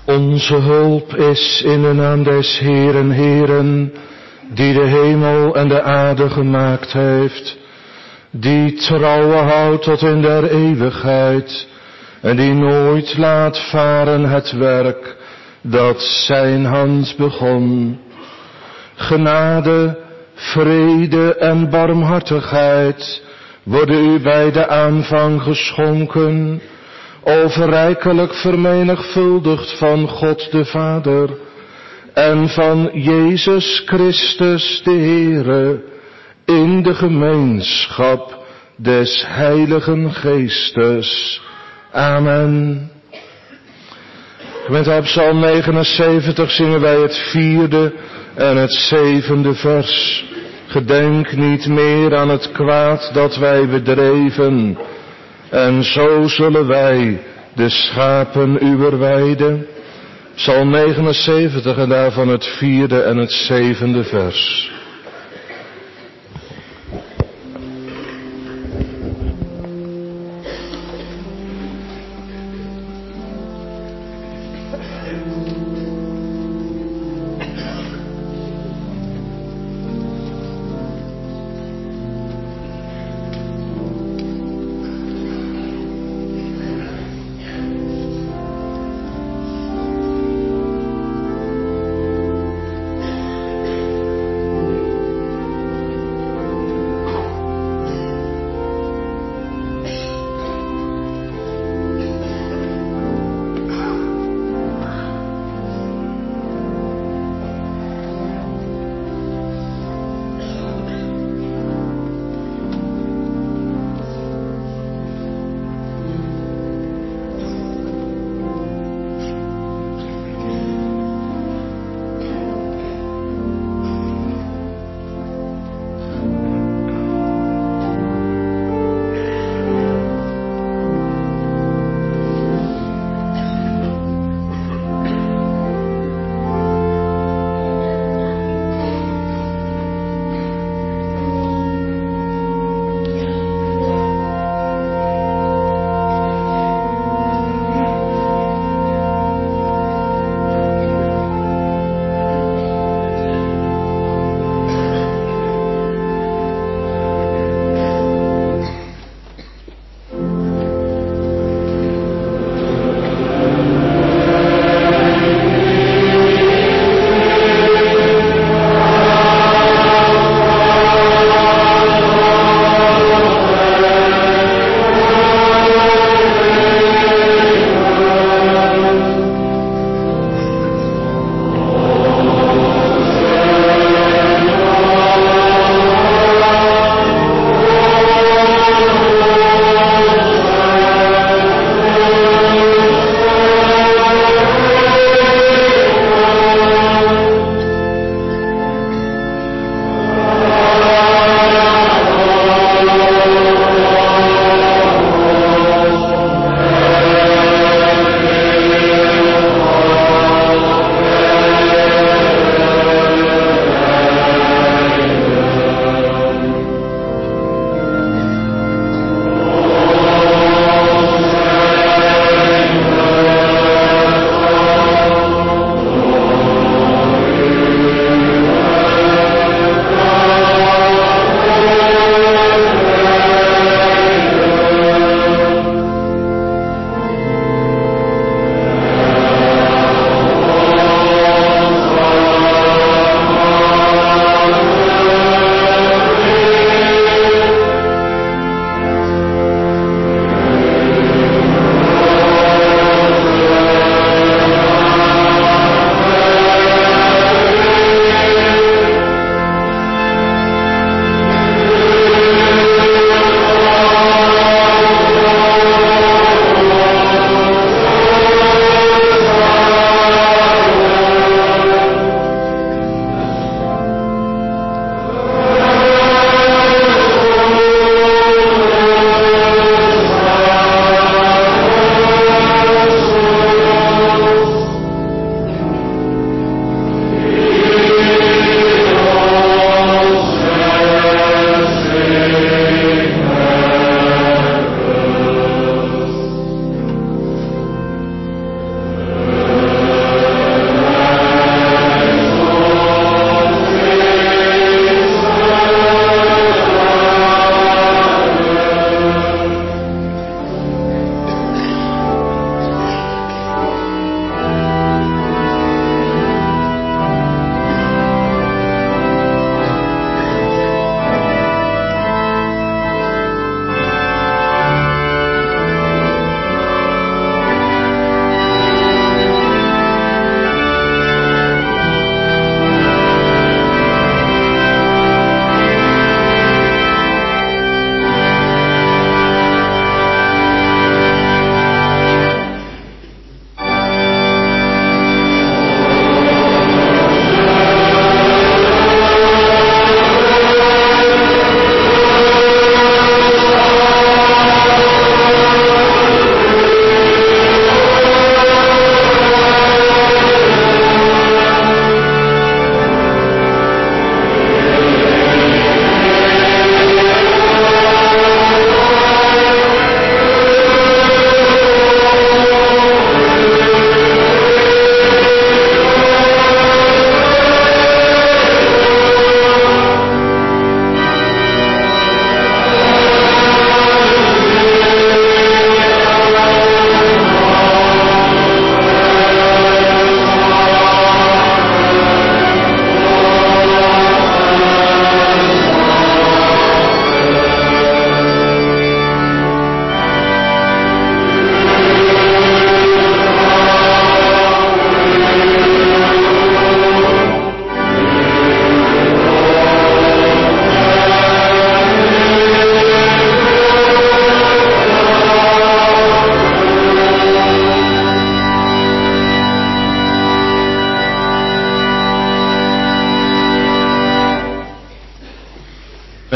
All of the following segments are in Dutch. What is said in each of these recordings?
Onze hulp is in de naam des Heeren, Heeren, die de hemel en de aarde gemaakt heeft, die trouwen houdt tot in der eeuwigheid en die nooit laat varen het werk dat zijn hand begon. Genade, vrede en barmhartigheid worden u bij de aanvang geschonken, overrijkelijk vermenigvuldigd van God de Vader en van Jezus Christus de Heere, in de gemeenschap des Heiligen Geestes. Amen. Gemeente, op Psalm 79 zingen wij het 4e en het 7e vers. Gedenk niet meer aan het kwaad dat wij bedreven, en zo zullen wij de schapen uwer weiden. Psalm 79 en daarvan het 4e en het 7e vers.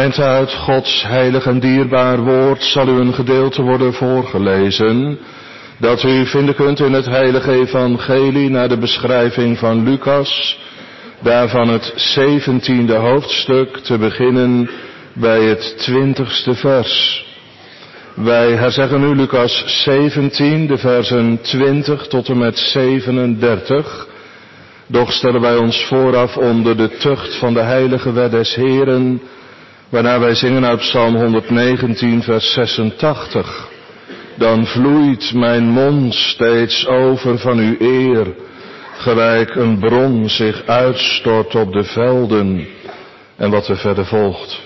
eind uit Gods heilig en dierbaar woord zal u een gedeelte worden voorgelezen, dat u vinden kunt in het heilige evangelie naar de beschrijving van Lucas, daarvan het 17e hoofdstuk, te beginnen bij het 20e vers. Wij herzeggen nu Lucas 17, de versen 20 tot en met 37. Doch stellen wij ons vooraf onder de tucht van de heilige wet des Heren, waarna wij zingen uit Psalm 119, vers 86. Dan vloeit mijn mond steeds over van uw eer, gelijk een bron zich uitstort op de velden. En wat er verder volgt.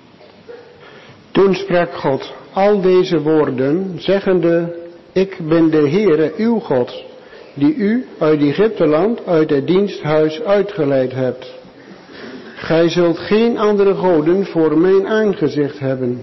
Toen sprak God al deze woorden, zeggende, ik ben de Heere uw God, die u uit Egypteland, uit het diensthuis uitgeleid hebt. Gij zult geen andere goden voor mijn aangezicht hebben.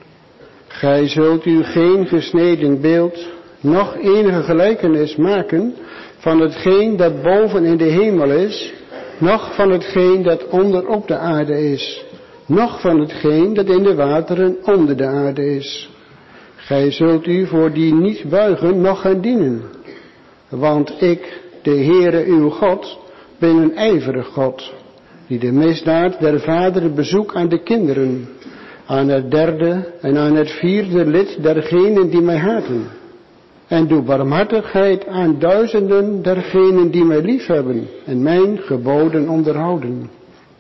Gij zult u geen gesneden beeld, noch enige gelijkenis maken van hetgeen dat boven in de hemel is, noch van hetgeen dat onder op de aarde is, noch van hetgeen dat in de wateren onder de aarde is. Gij zult u voor die niet buigen, noch gaan dienen. Want ik, de Heere uw God, ben een ijverig God, die de misdaad der vaderen bezoekt aan de kinderen, aan het derde en aan het vierde lid dergenen die mij haten. En doe barmhartigheid aan duizenden dergenen die mij liefhebben en mijn geboden onderhouden.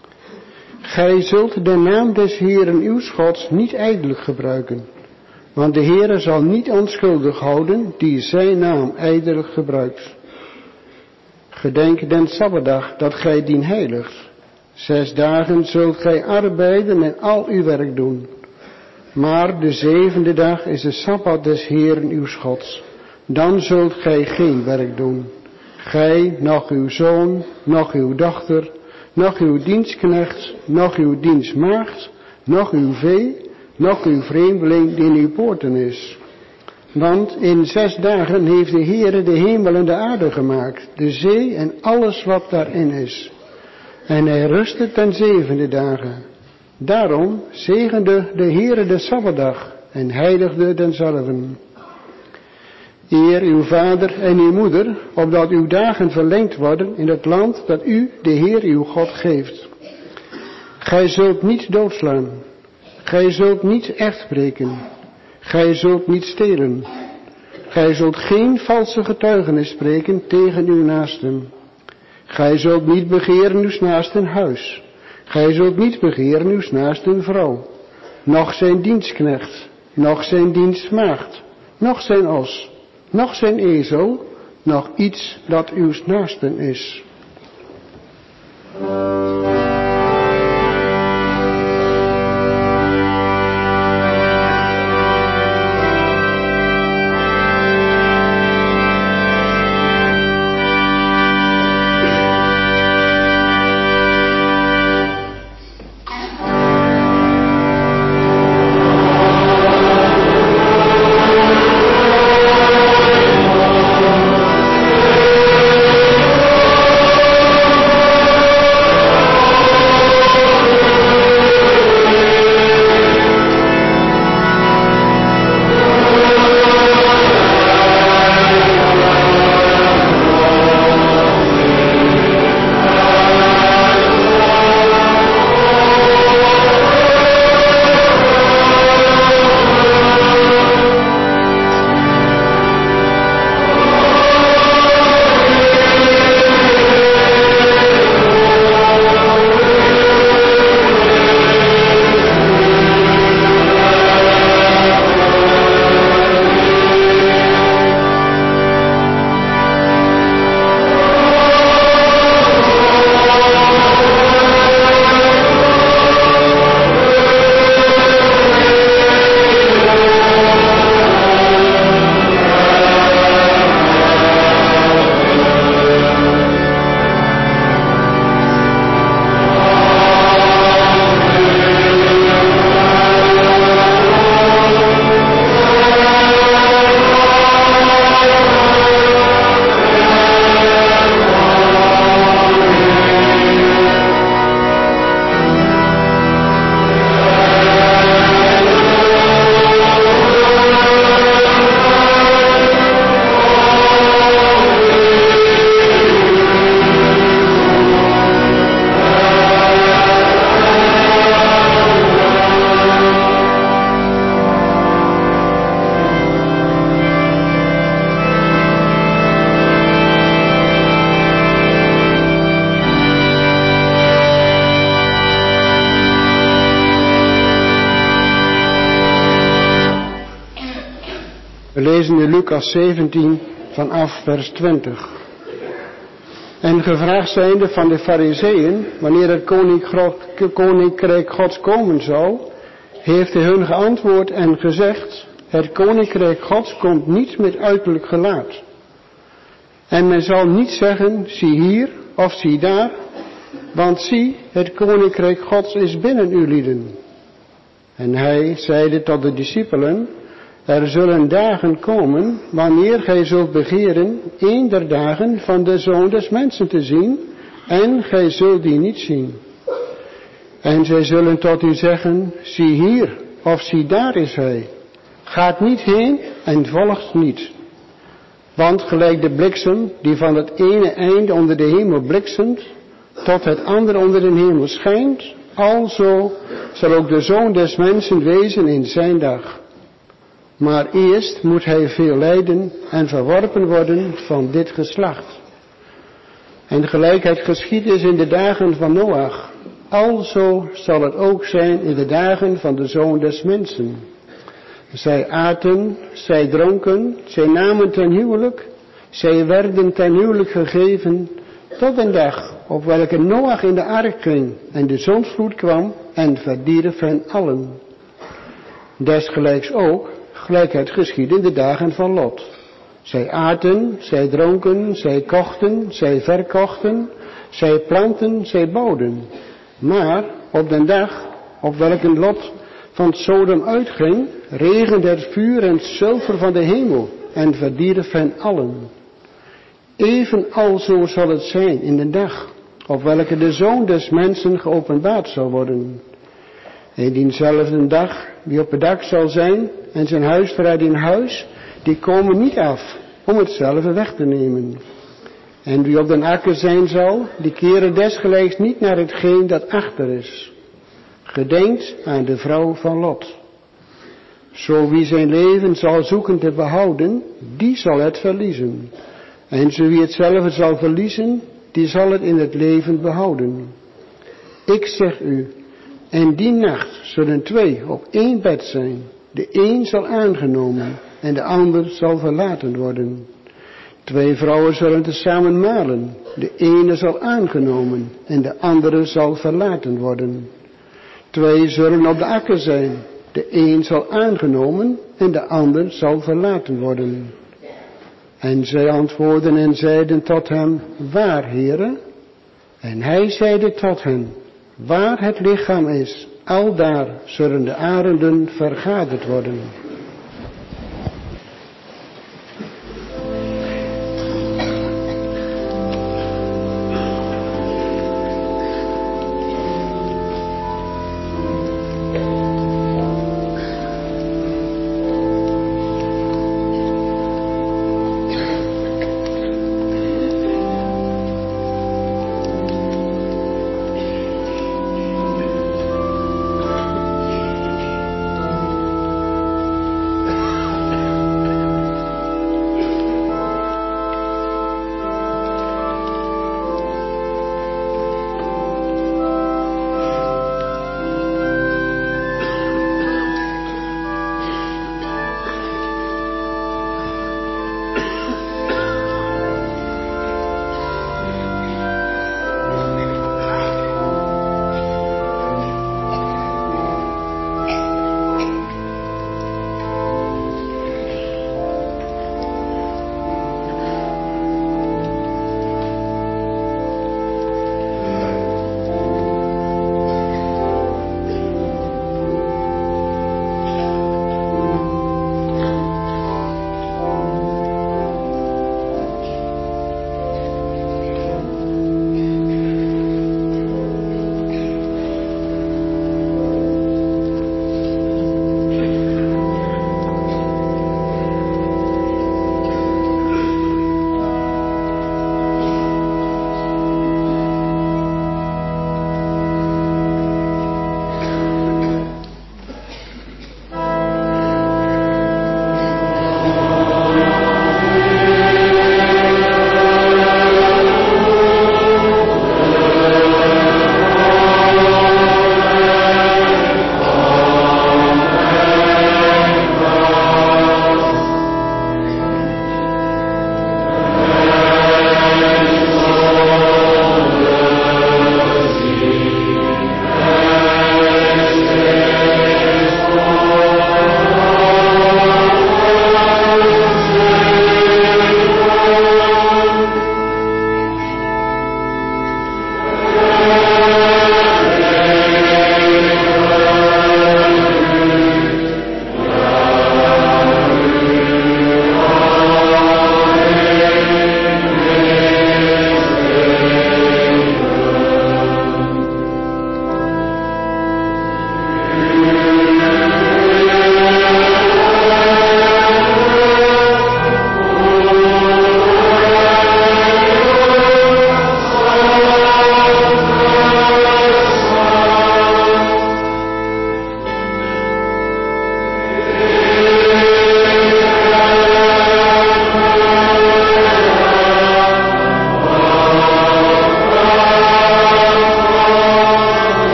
Gij zult de naam des Heeren uw Gods niet ijdelijk gebruiken, want de Heere zal niet onschuldig houden die zijn naam ijdelijk gebruikt. Gedenk den Sabbatdag dat gij dien heiligt. 6 dagen zult gij arbeiden en al uw werk doen. Maar de 7e dag is de Sabbat des Heeren uw Gods. Dan zult gij geen werk doen. Gij, noch uw zoon, noch uw dochter, noch uw dienstknecht, noch uw dienstmaagd, noch uw vee, noch uw vreemdeling die in uw poorten is. Want in 6 dagen heeft de Heere de hemel en de aarde gemaakt, de zee en alles wat daarin is. En hij rustte ten 7e dagen. Daarom zegende de Heere de Sabbatdag en heiligde denzelven. Eer uw vader en uw moeder, opdat uw dagen verlengd worden in het land dat u, de Heer uw God, geeft. Gij zult niet doodslaan. Gij zult niet echtbreken. Gij zult niet stelen. Gij zult geen valse getuigenis spreken tegen uw naasten. Gij zult niet begeren uw naasten huis. Gij zult niet begeren uw naasten vrouw. Noch zijn dienstknecht, noch zijn dienstmaagd, noch zijn os, noch zijn ezel, noch iets dat uw naasten is. lezen in Lucas 17 vanaf vers 20. En gevraagd zijnde van de Farizeeën, wanneer het koninkrijk Gods komen zal, heeft hij hun geantwoord en gezegd, het koninkrijk Gods komt niet met uiterlijk gelaat. En men zal niet zeggen, zie hier of zie daar, want zie, het koninkrijk Gods is binnen u lieden. En hij zeide tot de discipelen, er zullen dagen komen, wanneer gij zult begeren, een der dagen van de Zoon des Mensen te zien, en gij zult die niet zien. En zij zullen tot u zeggen, zie hier, of zie daar is hij. Gaat niet heen en volgt niet. Want gelijk de bliksem, die van het ene einde onder de hemel bliksemt, tot het andere onder de hemel schijnt, alzo zal ook de Zoon des Mensen wezen in zijn dag. Maar eerst moet hij veel lijden en verworpen worden van dit geslacht. En gelijk het geschied is in de dagen van Noach, alzo zal het ook zijn in de dagen van de Zoon des Mensen. Zij aten, zij dronken, zij namen ten huwelijk, zij werden ten huwelijk gegeven, tot een dag op welke Noach in de ark ging en de zondvloed kwam en verdierf hen allen. Desgelijks ook, gelijk het geschiedde in de dagen van Lot. Zij aten, zij dronken, zij kochten, zij verkochten, zij planten, zij bouwden. Maar op den dag op welke Lot van Sodom uitging, regende het vuur en zilver van de hemel en verdierf hen allen. Even alzo zal het zijn in de dag op welke de Zoon des Mensen geopenbaard zal worden. En diezelfde dag, wie op het dak zal zijn en zijn huisverraad in huis, die komen niet af om hetzelfde weg te nemen. En wie op den akker zijn zal, die keren desgelijks niet naar hetgeen dat achter is. Gedenkt aan de vrouw van Lot. Zo wie zijn leven zal zoeken te behouden, die zal het verliezen. En zo wie hetzelfde zal verliezen, die zal het in het leven behouden. Ik zeg u, en die nacht zullen 2 op 1 bed zijn. De een zal aangenomen en de ander zal verlaten worden. 2 vrouwen zullen tezamen malen. De ene zal aangenomen en de andere zal verlaten worden. 2 zullen op de akker zijn. De een zal aangenomen en de ander zal verlaten worden. En zij antwoordden en zeiden tot hem, waar, Heere? En hij zeide tot hen, waar het lichaam is, aldaar zullen de arenden vergaderd worden.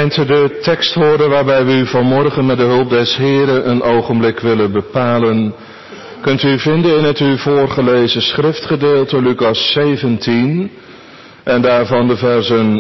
Gemeente, de tekstwoorden waarbij we u vanmorgen met de hulp des Heren een ogenblik willen bepalen, kunt u vinden in het u voorgelezen schriftgedeelte Lucas 17 en daarvan de versen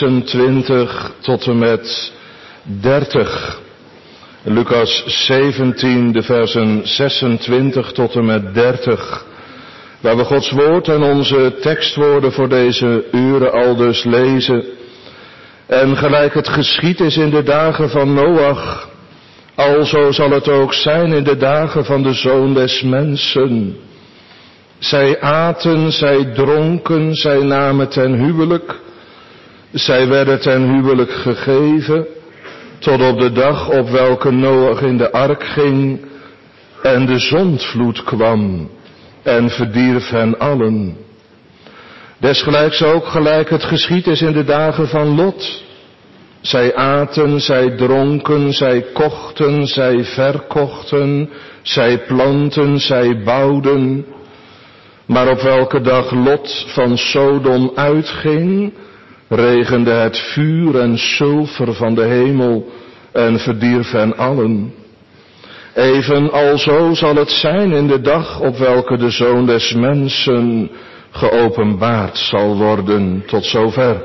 26 tot en met 30. Lucas 17, de versen 26 tot en met 30. Waar we Gods woord en onze tekstwoorden voor deze uren aldus lezen. En gelijk het geschied is in de dagen van Noach, alzo zal het ook zijn in de dagen van de Zoon des Mensen. Zij aten, zij dronken, zij namen ten huwelijk, zij werden ten huwelijk gegeven, tot op de dag op welke Noach in de ark ging en de zondvloed kwam en verdierf hen allen. Desgelijks ook gelijk het geschied is in de dagen van Lot. Zij aten, zij dronken, zij kochten, zij verkochten, zij planten, zij bouwden. Maar op welke dag Lot van Sodom uitging, regende het vuur en sulfer van de hemel en verdierf hen allen. Even alzo zal het zijn in de dag op welke de Zoon des Mensen geopenbaard zal worden. Tot zover.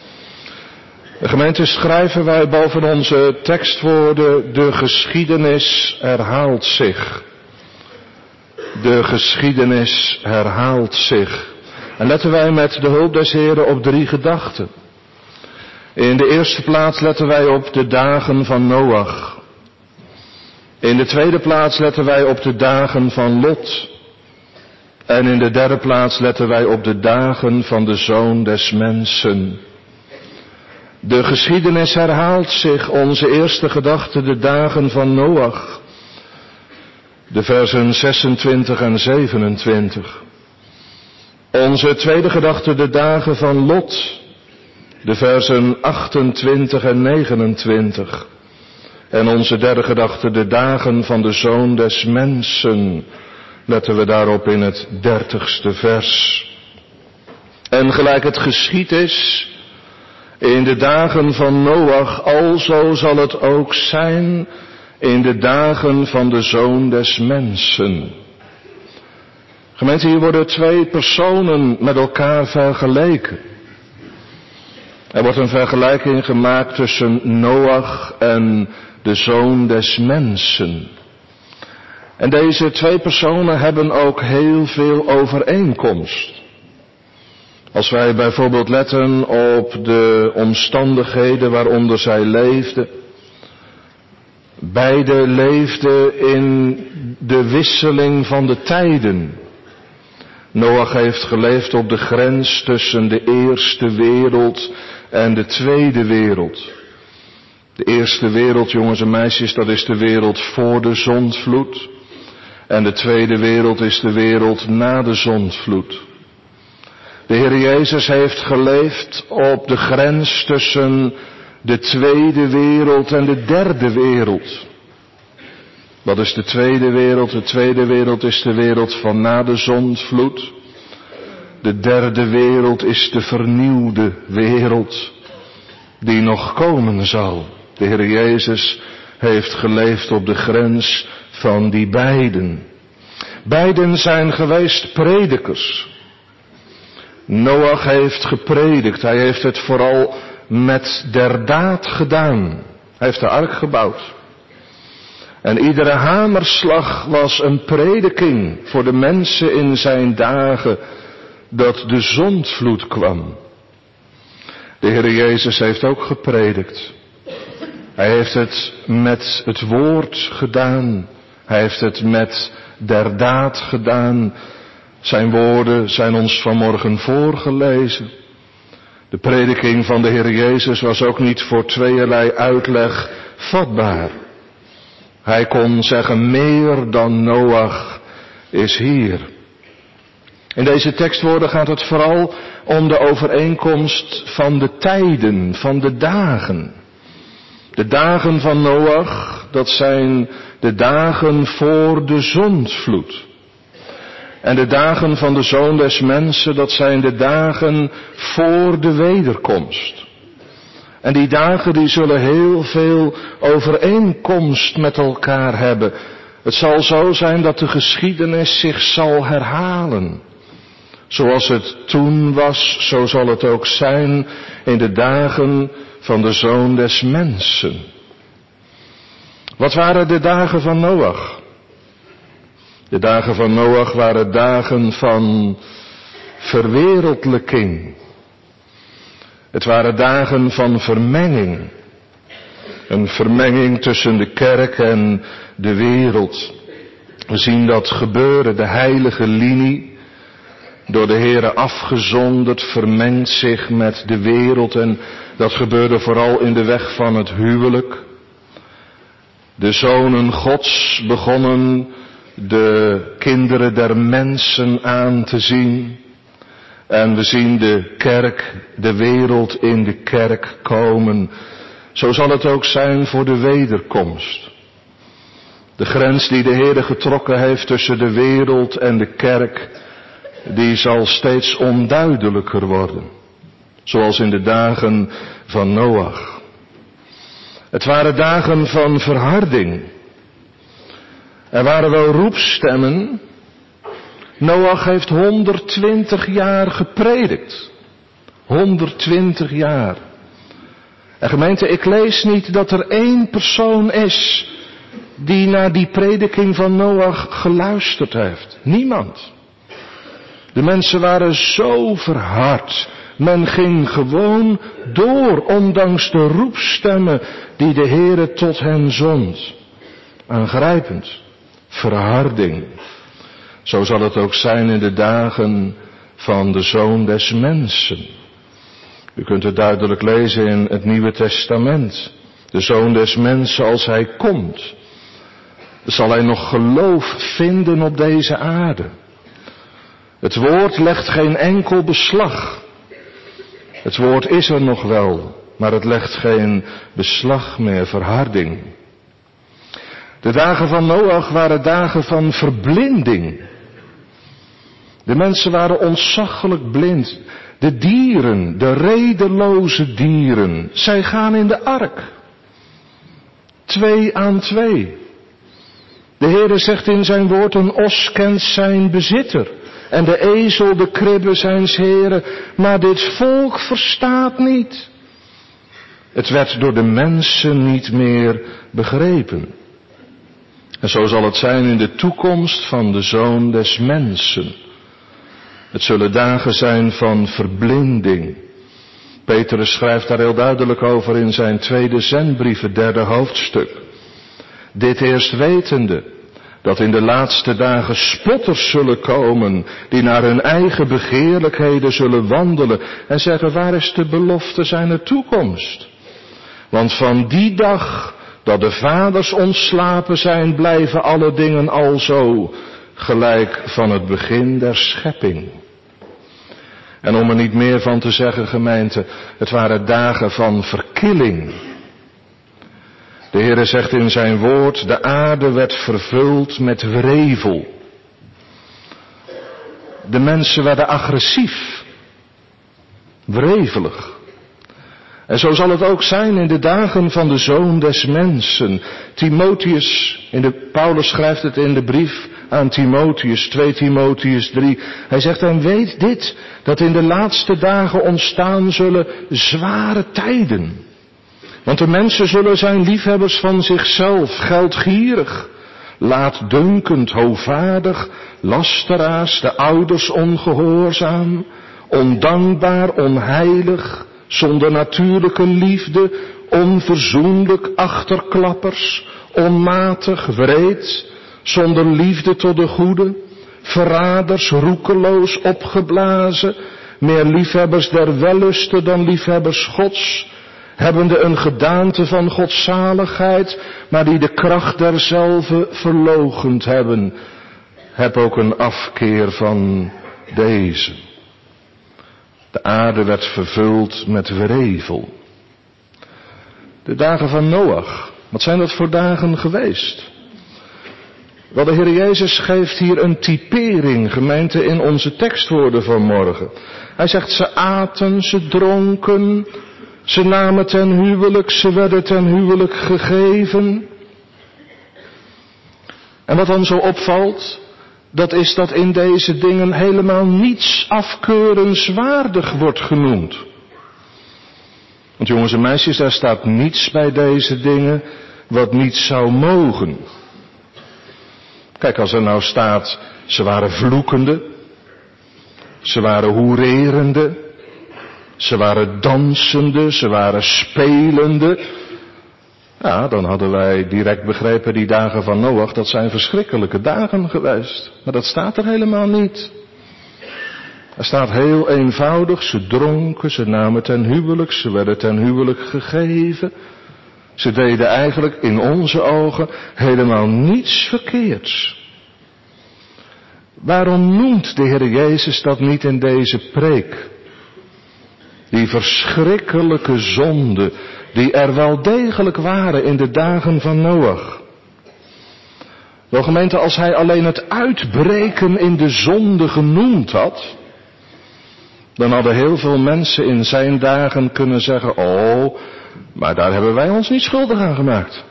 De gemeente, schrijven wij boven onze tekstwoorden: de geschiedenis herhaalt zich. De geschiedenis herhaalt zich. En letten wij met de hulp des Heren op 3 gedachten. In de eerste plaats letten wij op de dagen van Noach. In de tweede plaats letten wij op de dagen van Lot. En in de derde plaats letten wij op de dagen van de Zoon des Mensen. De geschiedenis herhaalt zich. Onze eerste gedachte, de dagen van Noach. De versen 26 en 27. Onze tweede gedachte, de dagen van Lot. De versen 28 en 29. En onze derde gedachte, de dagen van de Zoon des Mensen. Letten we daarop in het 30ste vers. En gelijk het geschied is in de dagen van Noach, alzo zal het ook zijn in de dagen van de Zoon des Mensen. Gemeente, hier worden 2 personen met elkaar vergeleken. Er wordt een vergelijking gemaakt tussen Noach en de Zoon des Mensen. En deze 2 personen hebben ook heel veel overeenkomst. Als wij bijvoorbeeld letten op de omstandigheden waaronder zij leefden. Beide leefden in de wisseling van de tijden. Noach heeft geleefd op de grens tussen de eerste wereld en de tweede wereld. De eerste wereld, jongens en meisjes, dat is de wereld voor de zondvloed. En de tweede wereld is de wereld na de zondvloed. De Heer Jezus heeft geleefd op de grens tussen de tweede wereld en de derde wereld. Wat is de tweede wereld? De tweede wereld is de wereld van na de zondvloed. De derde wereld is de vernieuwde wereld die nog komen zal. De Heer Jezus heeft geleefd op de grens van die beiden. Beiden zijn geweest predikers. Noach heeft gepredikt. Hij heeft het vooral met der daad gedaan. Hij heeft de ark gebouwd. En iedere hamerslag was een prediking voor de mensen in zijn dagen dat de zondvloed kwam. De Heer Jezus heeft ook gepredikt. Hij heeft het met het woord gedaan. Hij heeft het met der daad gedaan. Zijn woorden zijn ons vanmorgen voorgelezen. De prediking van de Heer Jezus was ook niet voor tweeërlei uitleg vatbaar. Hij kon zeggen, meer dan Noach is hier. In deze tekstwoorden gaat het vooral om de overeenkomst van de tijden, van de dagen. De dagen van Noach, dat zijn de dagen voor de zondvloed. En de dagen van de Zoon des Mensen, dat zijn de dagen voor de wederkomst. En die dagen die zullen heel veel overeenkomst met elkaar hebben. Het zal zo zijn dat de geschiedenis zich zal herhalen. Zoals het toen was, zo zal het ook zijn in de dagen van de Zoon des Mensen. Wat waren de dagen van Noach? De dagen van Noach waren dagen van verwereldlijking. Het waren dagen van vermenging. Een vermenging tussen de kerk en de wereld. We zien dat gebeuren, de heilige linie, door de Heere afgezonderd, vermengt zich met de wereld. En dat gebeurde vooral in de weg van het huwelijk. De zonen Gods begonnen de kinderen der mensen aan te zien. En we zien de kerk, de wereld in de kerk komen. Zo zal het ook zijn voor de wederkomst. De grens die de Heere getrokken heeft tussen de wereld en de kerk, die zal steeds onduidelijker worden. Zoals in de dagen van Noach. Het waren dagen van verharding. Er waren wel roepstemmen. Noach heeft 120 jaar gepredikt. 120 jaar. En gemeente, ik lees niet dat er één persoon is die naar die prediking van Noach geluisterd heeft. Niemand. De mensen waren zo verhard. Men ging gewoon door, ondanks de roepstemmen die de Heere tot hen zond. Aangrijpend. Verharding. Zo zal het ook zijn in de dagen van de Zoon des Mensen. U kunt het duidelijk lezen in het Nieuwe Testament. De Zoon des Mensen, als hij komt, zal hij nog geloof vinden op deze aarde. Het woord legt geen enkel beslag. Het woord is er nog wel, maar het legt geen beslag meer, verharding. De dagen van Noach waren dagen van verblinding. De mensen waren ontzaglijk blind. De dieren, de redeloze dieren, zij gaan in de ark. 2 aan 2. De Heere zegt in zijn woord, een os kent zijn bezitter. En de ezel de kribbe zijns Heren. Maar dit volk verstaat niet. Het werd door de mensen niet meer begrepen. En zo zal het zijn in de toekomst van de Zoon des Mensen. Het zullen dagen zijn van verblinding. Petrus schrijft daar heel duidelijk over in zijn tweede zendbrief, het 3e hoofdstuk. Dit eerst wetende, dat in de laatste dagen spotters zullen komen, die naar hun eigen begeerlijkheden zullen wandelen en zeggen, waar is de belofte zijner toekomst? Want van die dag dat de vaders ontslapen zijn, blijven alle dingen alzo, gelijk van het begin der schepping. En om er niet meer van te zeggen, gemeente, het waren dagen van verkilling. De Heere zegt in zijn woord, de aarde werd vervuld met wrevel. De mensen werden agressief, wrevelig. En zo zal het ook zijn in de dagen van de Zoon des Mensen. Timotheus, Paulus schrijft het in de brief aan Timotheus, 2 Timotheus 3. Hij zegt, en weet dit, dat in de laatste dagen ontstaan zullen zware tijden. Want de mensen zullen zijn liefhebbers van zichzelf, geldgierig, laatdunkend, hovaardig, lasteraars, de ouders ongehoorzaam, ondankbaar, onheilig, zonder natuurlijke liefde, onverzoenlijk, achterklappers, onmatig, wreed, zonder liefde tot de goede, verraders, roekeloos, opgeblazen, meer liefhebbers der wellusten dan liefhebbers Gods, hebbende een gedaante van godzaligheid, maar die de kracht derzelve verloochend hebben. Heb ook een afkeer van deze. De aarde werd vervuld met wrevel. De dagen van Noach, wat zijn dat voor dagen geweest? Wel, de Heer Jezus geeft hier een typering, gemeente, in onze tekstwoorden van morgen. Hij zegt, ze aten, ze dronken, Ze namen ten huwelijk, ze werden ten huwelijk gegeven. En wat dan zo opvalt, dat is dat in deze dingen helemaal niets afkeurenswaardig wordt genoemd. Want jongens en meisjes, daar staat niets bij deze dingen wat niet zou mogen. Kijk, als er nou staat, ze waren vloekende, ze waren hoererende, ze waren dansende, ze waren spelende. Ja, dan hadden wij direct begrepen, die dagen van Noach, dat zijn verschrikkelijke dagen geweest. Maar dat staat er helemaal niet. Er staat heel eenvoudig, ze dronken, ze namen ten huwelijk, ze werden ten huwelijk gegeven. Ze deden eigenlijk in onze ogen helemaal niets verkeerds. Waarom noemt de Heer Jezus dat niet in deze preek? Die verschrikkelijke zonden die er wel degelijk waren in de dagen van Noach. Wel gemeente, als hij alleen het uitbreken in de zonde genoemd had, dan hadden heel veel mensen in zijn dagen kunnen zeggen, oh, maar daar hebben wij ons niet schuldig aan gemaakt.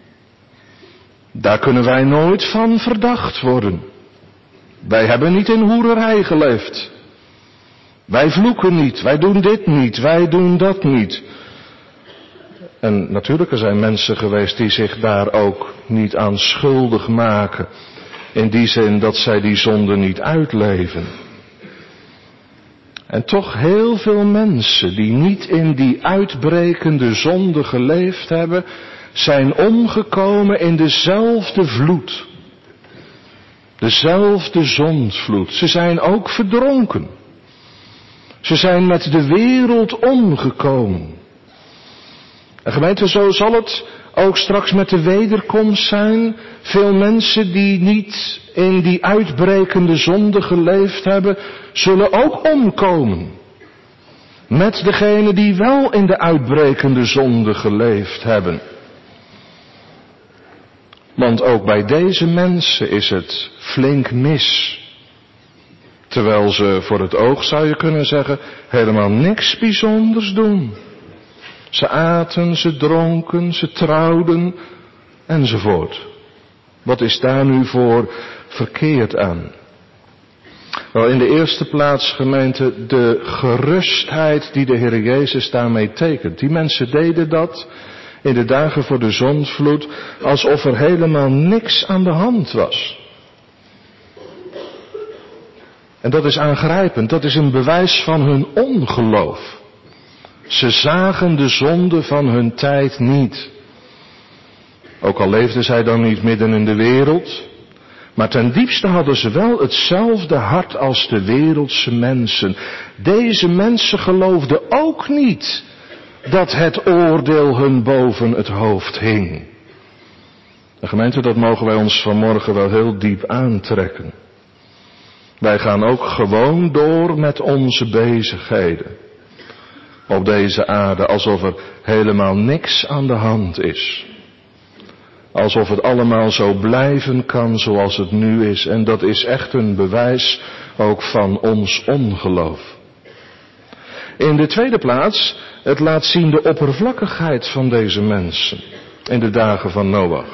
Daar kunnen wij nooit van verdacht worden. Wij hebben niet in hoererij geleefd. Wij vloeken niet, wij doen dit niet, wij doen dat niet. En natuurlijk, er zijn mensen geweest die zich daar ook niet aan schuldig maken. In die zin dat zij die zonde niet uitleven. En toch heel veel mensen die niet in die uitbrekende zonde geleefd hebben, zijn omgekomen in dezelfde vloed. Dezelfde zondvloed. Ze zijn ook verdronken. Ze zijn met de wereld omgekomen. En gemeente, zo zal het ook straks met de wederkomst zijn. Veel mensen die niet in die uitbrekende zonde geleefd hebben, zullen ook omkomen. Met degenen die wel in de uitbrekende zonde geleefd hebben. Want ook bij deze mensen is het flink mis. Terwijl ze voor het oog, zou je kunnen zeggen, helemaal niks bijzonders doen. Ze aten, ze dronken, ze trouwden, enzovoort. Wat is daar nu voor verkeerd aan? Wel, in de eerste plaats, gemeente, de gerustheid die de Heer Jezus daarmee tekent. Die mensen deden dat in de dagen voor de zondvloed, alsof er helemaal niks aan de hand was. En dat is aangrijpend, dat is een bewijs van hun ongeloof. Ze zagen de zonde van hun tijd niet. Ook al leefden zij dan niet midden in de wereld, maar ten diepste hadden ze wel hetzelfde hart als de wereldse mensen. Deze mensen geloofden ook niet dat het oordeel hun boven het hoofd hing. De gemeente, dat mogen wij ons vanmorgen wel heel diep aantrekken. Wij gaan ook gewoon door met onze bezigheden op deze aarde, alsof er helemaal niks aan de hand is. Alsof het allemaal zo blijven kan zoals het nu is. En dat is echt een bewijs ook van ons ongeloof. In de tweede plaats, het laat zien de oppervlakkigheid van deze mensen in de dagen van Noach.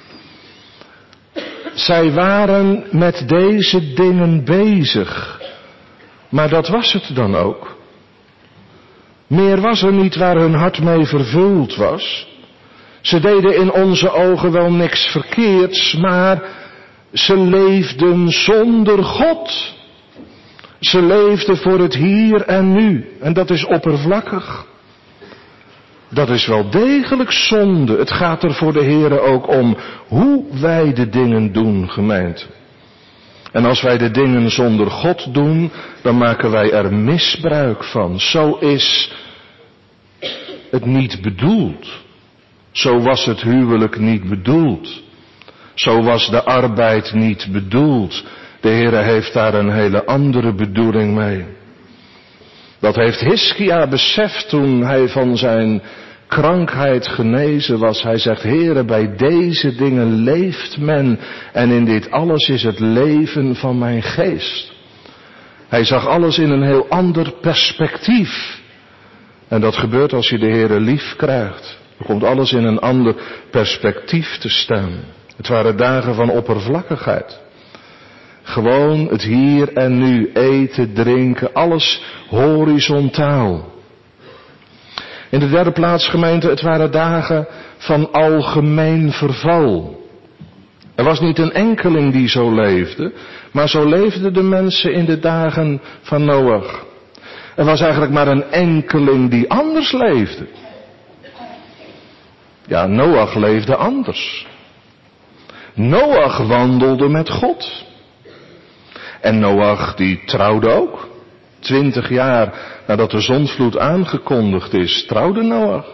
Zij waren met deze dingen bezig. Maar dat was het dan ook. Meer was er niet waar hun hart mee vervuld was. Ze deden in onze ogen wel niks verkeerds, maar ze leefden zonder God. Ze leefden voor het hier en nu. En dat is oppervlakkig. Dat is wel degelijk zonde. Het gaat er voor de Heere ook om hoe wij de dingen doen, gemeente. En als wij de dingen zonder God doen, dan maken wij er misbruik van. Zo is het niet bedoeld. Zo was het huwelijk niet bedoeld. Zo was de arbeid niet bedoeld. De Heere heeft daar een hele andere bedoeling mee. Dat heeft Hiskia beseft toen hij van zijn krankheid genezen was. Hij zegt, Heere, bij deze dingen leeft men en in dit alles is het leven van mijn geest. Hij zag alles in een heel ander perspectief. En dat gebeurt als je de Heere lief krijgt. Dan komt alles in een ander perspectief te staan. Het waren dagen van oppervlakkigheid. Gewoon het hier en nu, eten, drinken, alles horizontaal. In de derde plaats, gemeente, het waren dagen van algemeen verval. Er was niet een enkeling die zo leefde, maar zo leefden de mensen in de dagen van Noach. Er was eigenlijk maar een enkeling die anders leefde. Ja, Noach leefde anders. Noach wandelde met God. En Noach die trouwde ook. 20 jaar nadat de zondvloed aangekondigd is, trouwde Noach.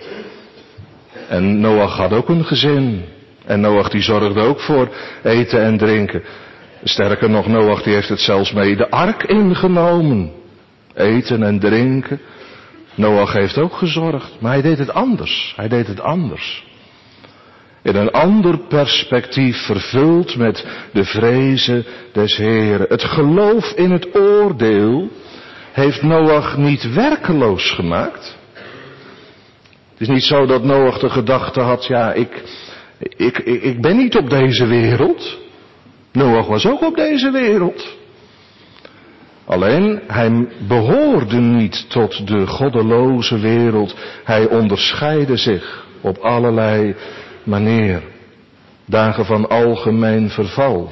En Noach had ook een gezin. En Noach die zorgde ook voor eten en drinken. Sterker nog, Noach die heeft het zelfs mee de ark ingenomen. Eten en drinken. Noach heeft ook gezorgd. Maar hij deed het anders. Hij deed het anders. In een ander perspectief, vervuld met de vrezen des Heeren. Het geloof in het oordeel heeft Noach niet werkeloos gemaakt. Het is niet zo dat Noach de gedachte had, ja, ik ben niet op deze wereld. Noach was ook op deze wereld. Alleen, hij behoorde niet tot de goddeloze wereld. Hij onderscheidde zich op allerlei manier. Dagen van algemeen verval.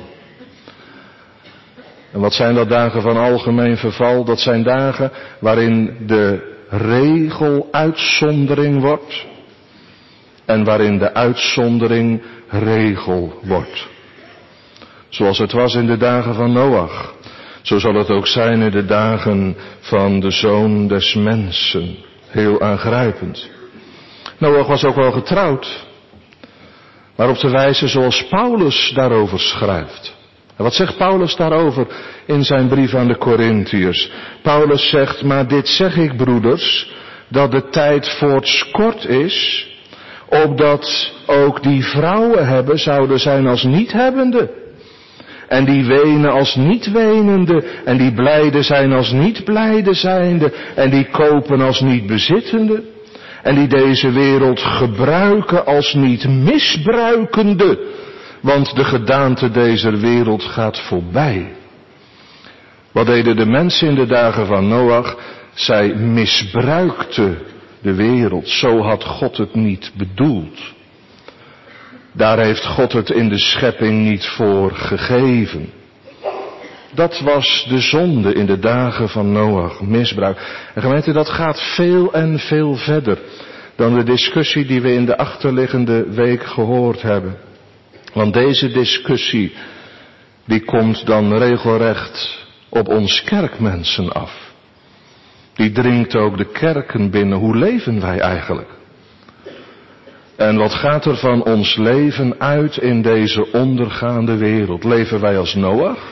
En wat zijn dat dagen van algemeen verval? Dat zijn dagen waarin de regel uitzondering wordt. En waarin de uitzondering regel wordt. Zoals het was in de dagen van Noach. Zo zal het ook zijn in de dagen van de Zoon des Mensen. Heel aangrijpend. Noach was ook wel getrouwd. Maar op de wijze zoals Paulus daarover schrijft. En wat zegt Paulus daarover in zijn brief aan de Korintiërs? Paulus zegt, maar dit zeg ik, broeders, dat de tijd voorts kort is, opdat ook die vrouwen hebben zouden zijn als niet-hebbende. En die wenen als niet-wenende, en die blijde zijn als niet-blijde zijnde, en die kopen als niet-bezittende. En die deze wereld gebruiken als niet misbruikende. Want de gedaante deze wereld gaat voorbij. Wat deden de mensen in de dagen van Noach? Zij misbruikten de wereld. Zo had God het niet bedoeld. Daar heeft God het in de schepping niet voor gegeven. Dat was de zonde in de dagen van Noach, misbruik. En gemeente, dat gaat veel en veel verder dan de discussie die we in de achterliggende week gehoord hebben. Want deze discussie, die komt dan regelrecht op ons kerkmensen af. Die dringt ook de kerken binnen. Hoe leven wij eigenlijk? En wat gaat er van ons leven uit in deze ondergaande wereld? Leven wij als Noach?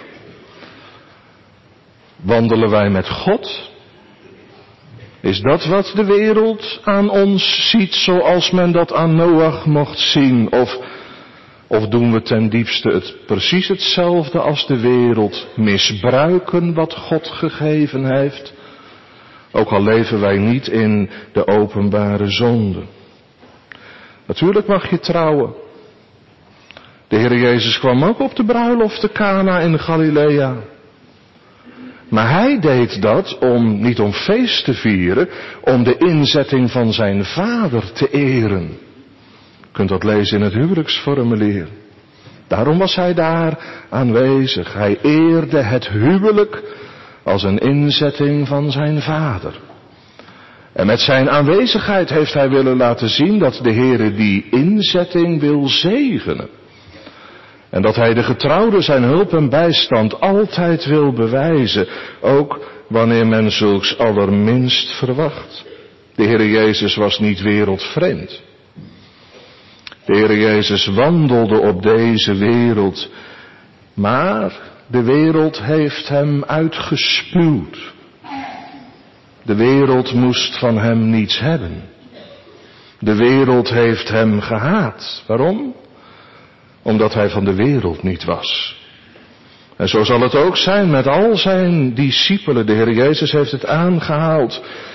Wandelen wij met God? Is dat wat de wereld aan ons ziet zoals men dat aan Noach mocht zien? Of doen we ten diepste precies hetzelfde als de wereld? Misbruiken wat God gegeven heeft? Ook al leven wij niet in de openbare zonde. Natuurlijk mag je trouwen. De Heer Jezus kwam ook op de bruiloft te Cana in Galilea. Maar hij deed dat niet om feest te vieren, om de inzetting van zijn vader te eren. Je kunt dat lezen in het huwelijksformulier. Daarom was hij daar aanwezig. Hij eerde het huwelijk als een inzetting van zijn vader. En met zijn aanwezigheid heeft hij willen laten zien dat de Heere die inzetting wil zegenen. En dat hij de getrouwden zijn hulp en bijstand altijd wil bewijzen, ook wanneer men zulks allerminst verwacht. De Heere Jezus was niet wereldvreemd. De Heere Jezus wandelde op deze wereld, maar de wereld heeft hem uitgespuwd. De wereld moest van hem niets hebben. De wereld heeft hem gehaat. Waarom? Omdat hij van de wereld niet was. En zo zal het ook zijn met al zijn discipelen. De Heer Jezus heeft het aangehaald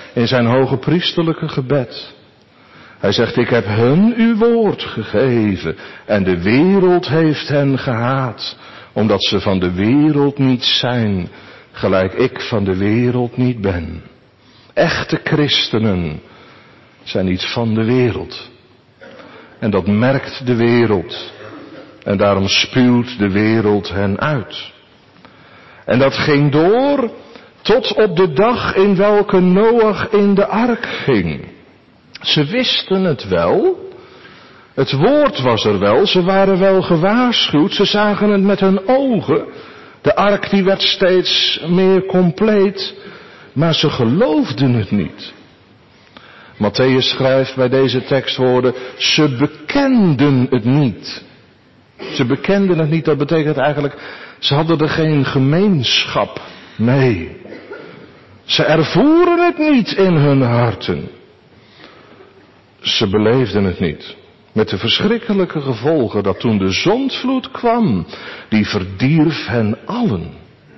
in zijn hoge priesterlijke gebed. Hij zegt, ik heb hun uw woord gegeven en de wereld heeft hen gehaat, omdat ze van de wereld niet zijn, gelijk ik van de wereld niet ben. Echte christenen zijn niet van de wereld. En dat merkt de wereld. En daarom spuwt de wereld hen uit. En dat ging door tot op de dag in welke Noach in de ark ging. Ze wisten het wel. Het woord was er wel. Ze waren wel gewaarschuwd. Ze zagen het met hun ogen. De ark die werd steeds meer compleet. Maar ze geloofden het niet. Mattheüs schrijft bij deze tekstwoorden, ze bekenden het niet. Ze bekenden het niet, dat betekent eigenlijk, ze hadden er geen gemeenschap mee. Ze ervoeren het niet in hun harten. Ze beleefden het niet. Met de verschrikkelijke gevolgen dat toen de zondvloed kwam, die verdierf hen allen.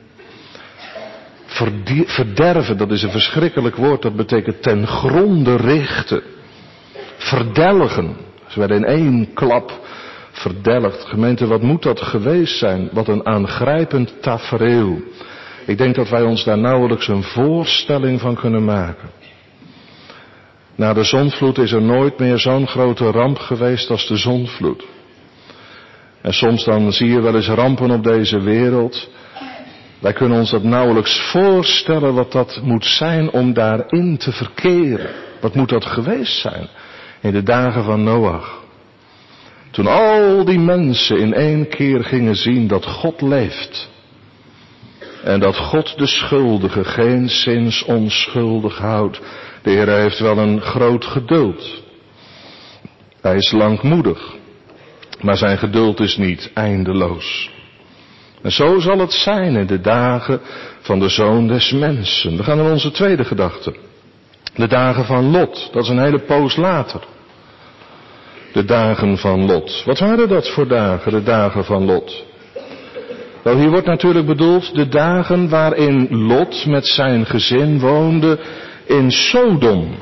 Verderven, dat is een verschrikkelijk woord, dat betekent ten gronde richten. Verdelgen. Ze werden in één klap verdelgd. Gemeente, wat moet dat geweest zijn? Wat een aangrijpend tafereel. Ik denk dat wij ons daar nauwelijks een voorstelling van kunnen maken. Na de zondvloed is er nooit meer zo'n grote ramp geweest als de zondvloed. En soms dan zie je wel eens rampen op deze wereld. Wij kunnen ons dat nauwelijks voorstellen wat dat moet zijn om daarin te verkeren. Wat moet dat geweest zijn in de dagen van Noach. Toen al die mensen in één keer gingen zien dat God leeft. En dat God de schuldige geenszins onschuldig houdt. De Heer heeft wel een groot geduld. Hij is langmoedig. Maar zijn geduld is niet eindeloos. En zo zal het zijn in de dagen van de Zoon des Mensen. We gaan naar onze tweede gedachte. De dagen van Lot. Dat is een hele poos later. De dagen van Lot. Wat waren dat voor dagen, de dagen van Lot? Wel, hier wordt natuurlijk bedoeld de dagen waarin Lot met zijn gezin woonde in Sodom.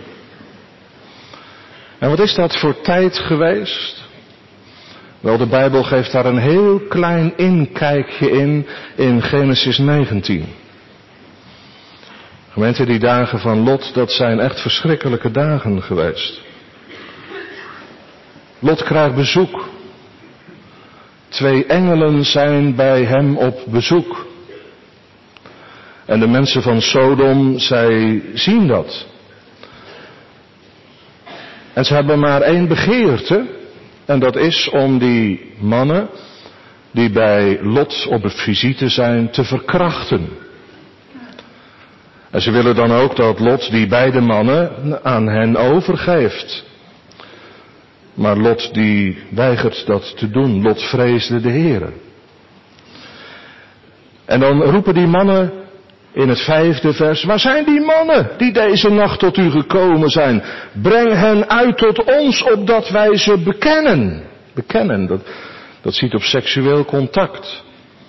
En wat is dat voor tijd geweest? Wel, de Bijbel geeft daar een heel klein inkijkje in Genesis 19. Gemeente, die dagen van Lot, dat zijn echt verschrikkelijke dagen geweest. Lot krijgt bezoek. 2 engelen zijn bij hem op bezoek. En de mensen van Sodom, zij zien dat. En ze hebben maar 1 begeerte. En dat is om die mannen die bij Lot op het visite zijn te verkrachten. En ze willen dan ook dat Lot die beide mannen aan hen overgeeft. Maar Lot die weigert dat te doen. Lot vreesde de Heere. En dan roepen die mannen in het 5e vers. Waar zijn die mannen die deze nacht tot u gekomen zijn? Breng hen uit tot ons opdat wij ze bekennen. Bekennen, dat ziet op seksueel contact.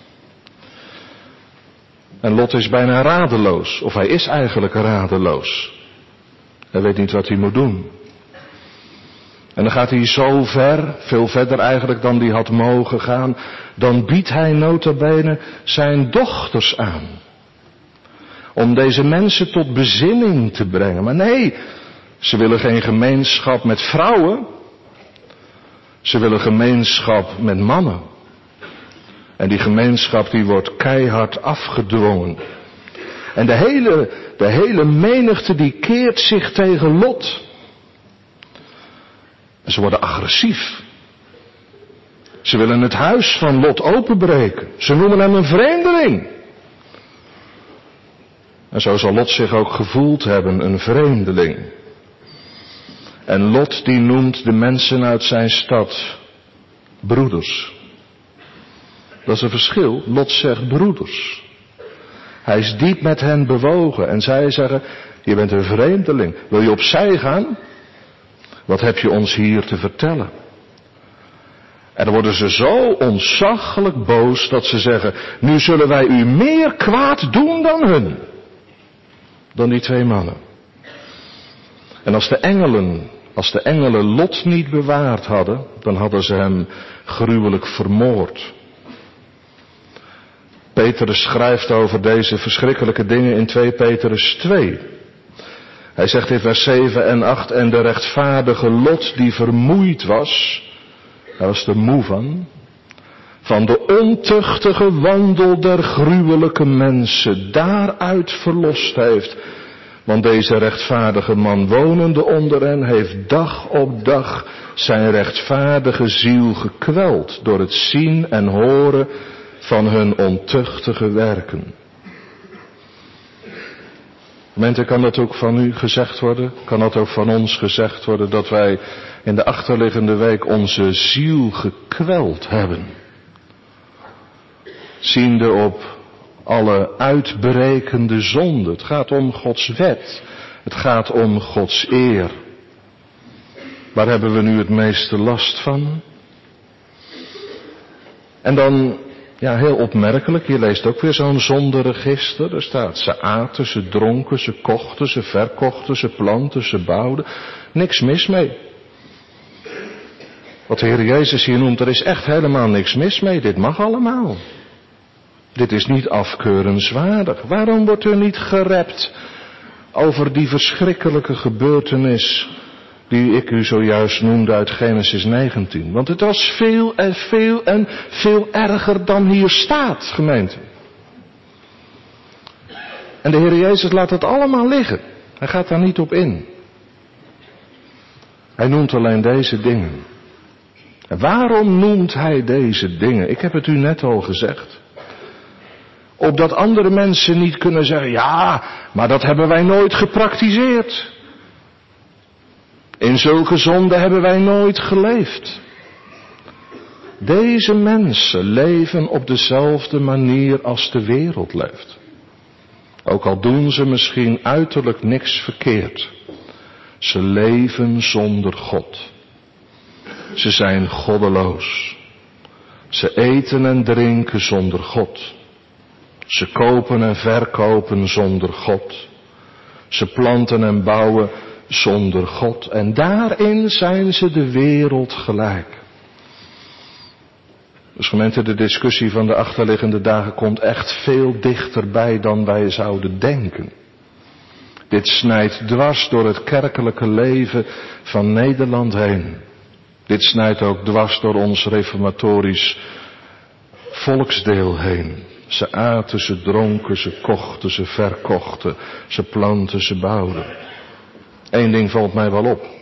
En Lot is bijna radeloos. Of hij is eigenlijk radeloos. Hij weet niet wat hij moet doen. En dan gaat hij zo ver, veel verder eigenlijk dan hij had mogen gaan. Dan biedt hij nota bene zijn dochters aan. Om deze mensen tot bezinning te brengen. Maar nee, ze willen geen gemeenschap met vrouwen. Ze willen gemeenschap met mannen. En die gemeenschap die wordt keihard afgedwongen. En de hele menigte die keert zich tegen Lot. En ze worden agressief. Ze willen het huis van Lot openbreken. Ze noemen hem een vreemdeling. En zo zal Lot zich ook gevoeld hebben, een vreemdeling. En Lot die noemt de mensen uit zijn stad broeders. Dat is een verschil. Lot zegt broeders. Hij is diep met hen bewogen. En zij zeggen, je bent een vreemdeling. Wil je opzij gaan? Wat heb je ons hier te vertellen? En dan worden ze zo ontzaglijk boos dat ze zeggen, nu zullen wij u meer kwaad doen dan hun. Dan die 2 mannen. En als de engelen Lot niet bewaard hadden, dan hadden ze hem gruwelijk vermoord. Petrus schrijft over deze verschrikkelijke dingen in 2 Petrus 2. Hij zegt in vers 7 en 8, en de rechtvaardige Lot die vermoeid was, hij was er moe van de ontuchtige wandel der gruwelijke mensen, daaruit verlost heeft. Want deze rechtvaardige man wonende onder hen heeft dag op dag zijn rechtvaardige ziel gekweld door het zien en horen van hun ontuchtige werken. Gemeente, kan dat ook van u gezegd worden? Kan dat ook van ons gezegd worden dat wij in de achterliggende week onze ziel gekweld hebben? Ziende op alle uitbrekende zonden. Het gaat om Gods wet. Het gaat om Gods eer. Waar hebben we nu het meeste last van? En dan, ja, heel opmerkelijk, je leest ook weer zo'n zonderegister. Er staat, ze aten, ze dronken, ze kochten, ze verkochten, ze planten, ze bouwden. Niks mis mee. Wat de Heer Jezus hier noemt, er is echt helemaal niks mis mee. Dit mag allemaal. Dit is niet afkeurenswaardig. Waarom wordt er niet gerept over die verschrikkelijke gebeurtenis die ik u zojuist noemde uit Genesis 19? Want het was veel en veel erger dan hier staat, gemeente. En de Heer Jezus laat het allemaal liggen. Hij gaat daar niet op in. Hij noemt alleen deze dingen. En waarom noemt hij deze dingen? Ik heb het u net al gezegd. Opdat andere mensen niet kunnen zeggen, ja, maar dat hebben wij nooit gepraktiseerd. In zulke zonde hebben wij nooit geleefd. Deze mensen leven op dezelfde manier als de wereld leeft. Ook al doen ze misschien uiterlijk niks verkeerd. Ze leven zonder God. Ze zijn goddeloos. Ze eten en drinken zonder God. Ze kopen en verkopen zonder God. Ze planten en bouwen zonder God. En daarin zijn ze de wereld gelijk. Dus gemeente, de discussie van de achterliggende dagen komt echt veel dichterbij dan wij zouden denken. Dit snijdt dwars door het kerkelijke leven van Nederland heen. Dit snijdt ook dwars door ons reformatorisch volksdeel heen. Ze aten, ze dronken, ze kochten, ze verkochten, ze planten, ze bouwden. Eén ding valt mij wel op.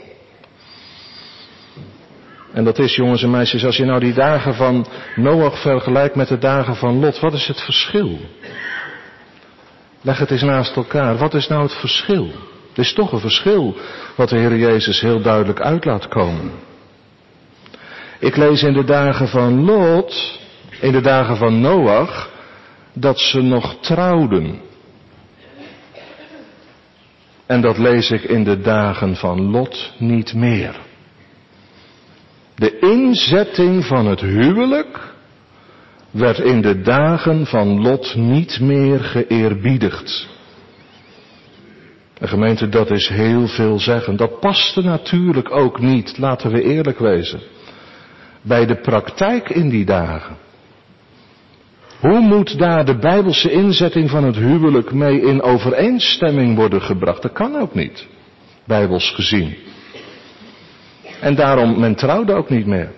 En dat is, jongens en meisjes, als je nou die dagen van Noach vergelijkt met de dagen van Lot, wat is het verschil? Leg het eens naast elkaar. Wat is nou het verschil? Het is toch een verschil wat de Heer Jezus heel duidelijk uit laat komen. Ik lees in de dagen van Lot, in de dagen van Noach, dat ze nog trouwden. En dat lees ik in de dagen van Lot niet meer. De inzetting van het huwelijk werd in de dagen van Lot niet meer geëerbiedigd. En gemeente, dat is heel veel zeggen. Dat paste natuurlijk ook niet, laten we eerlijk wezen, bij de praktijk in die dagen. Hoe moet daar de Bijbelse inzetting van het huwelijk mee in overeenstemming worden gebracht? Dat kan ook niet, Bijbels gezien. En daarom, men trouwde ook niet meer.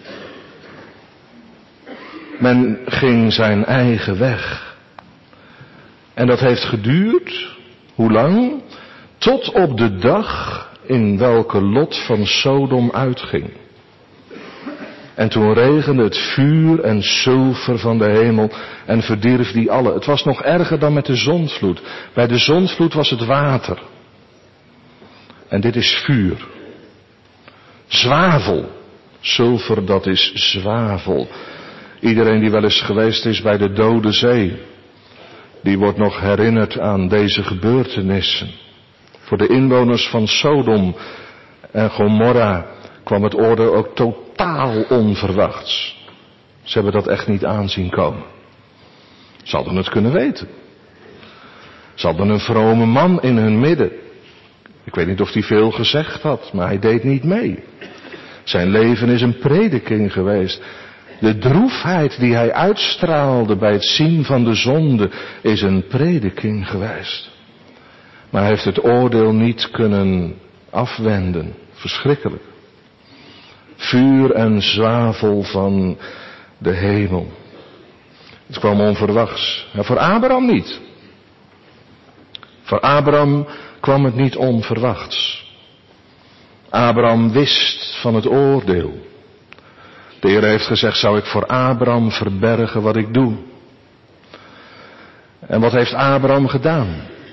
Men ging zijn eigen weg. En dat heeft geduurd, hoe lang? Tot op de dag in welke Lot van Sodom uitging. En toen regende het vuur en sulfer van de hemel en verdierf die alle. Het was nog erger dan met de zondvloed. Bij de zondvloed was het water. En dit is vuur. Zwavel. Sulfer, dat is zwavel. Iedereen die wel eens geweest is bij de Dode Zee, die wordt nog herinnerd aan deze gebeurtenissen. Voor de inwoners van Sodom en Gomorra kwam het oordeel ook totaal onverwachts. Ze hebben dat echt niet aanzien komen. Ze hadden het kunnen weten. Ze hadden een vrome man in hun midden. Ik weet niet of hij veel gezegd had, maar hij deed niet mee. Zijn leven is een prediking geweest. De droefheid die hij uitstraalde bij het zien van de zonde is een prediking geweest. Maar hij heeft het oordeel niet kunnen afwenden. Verschrikkelijk. Vuur en zwavel van de hemel. Het kwam onverwachts. Ja, voor Abraham niet. Voor Abraham kwam het niet onverwachts. Abraham wist van het oordeel. De Heer heeft gezegd, zou ik voor Abraham verbergen wat ik doe? En wat heeft Abraham gedaan?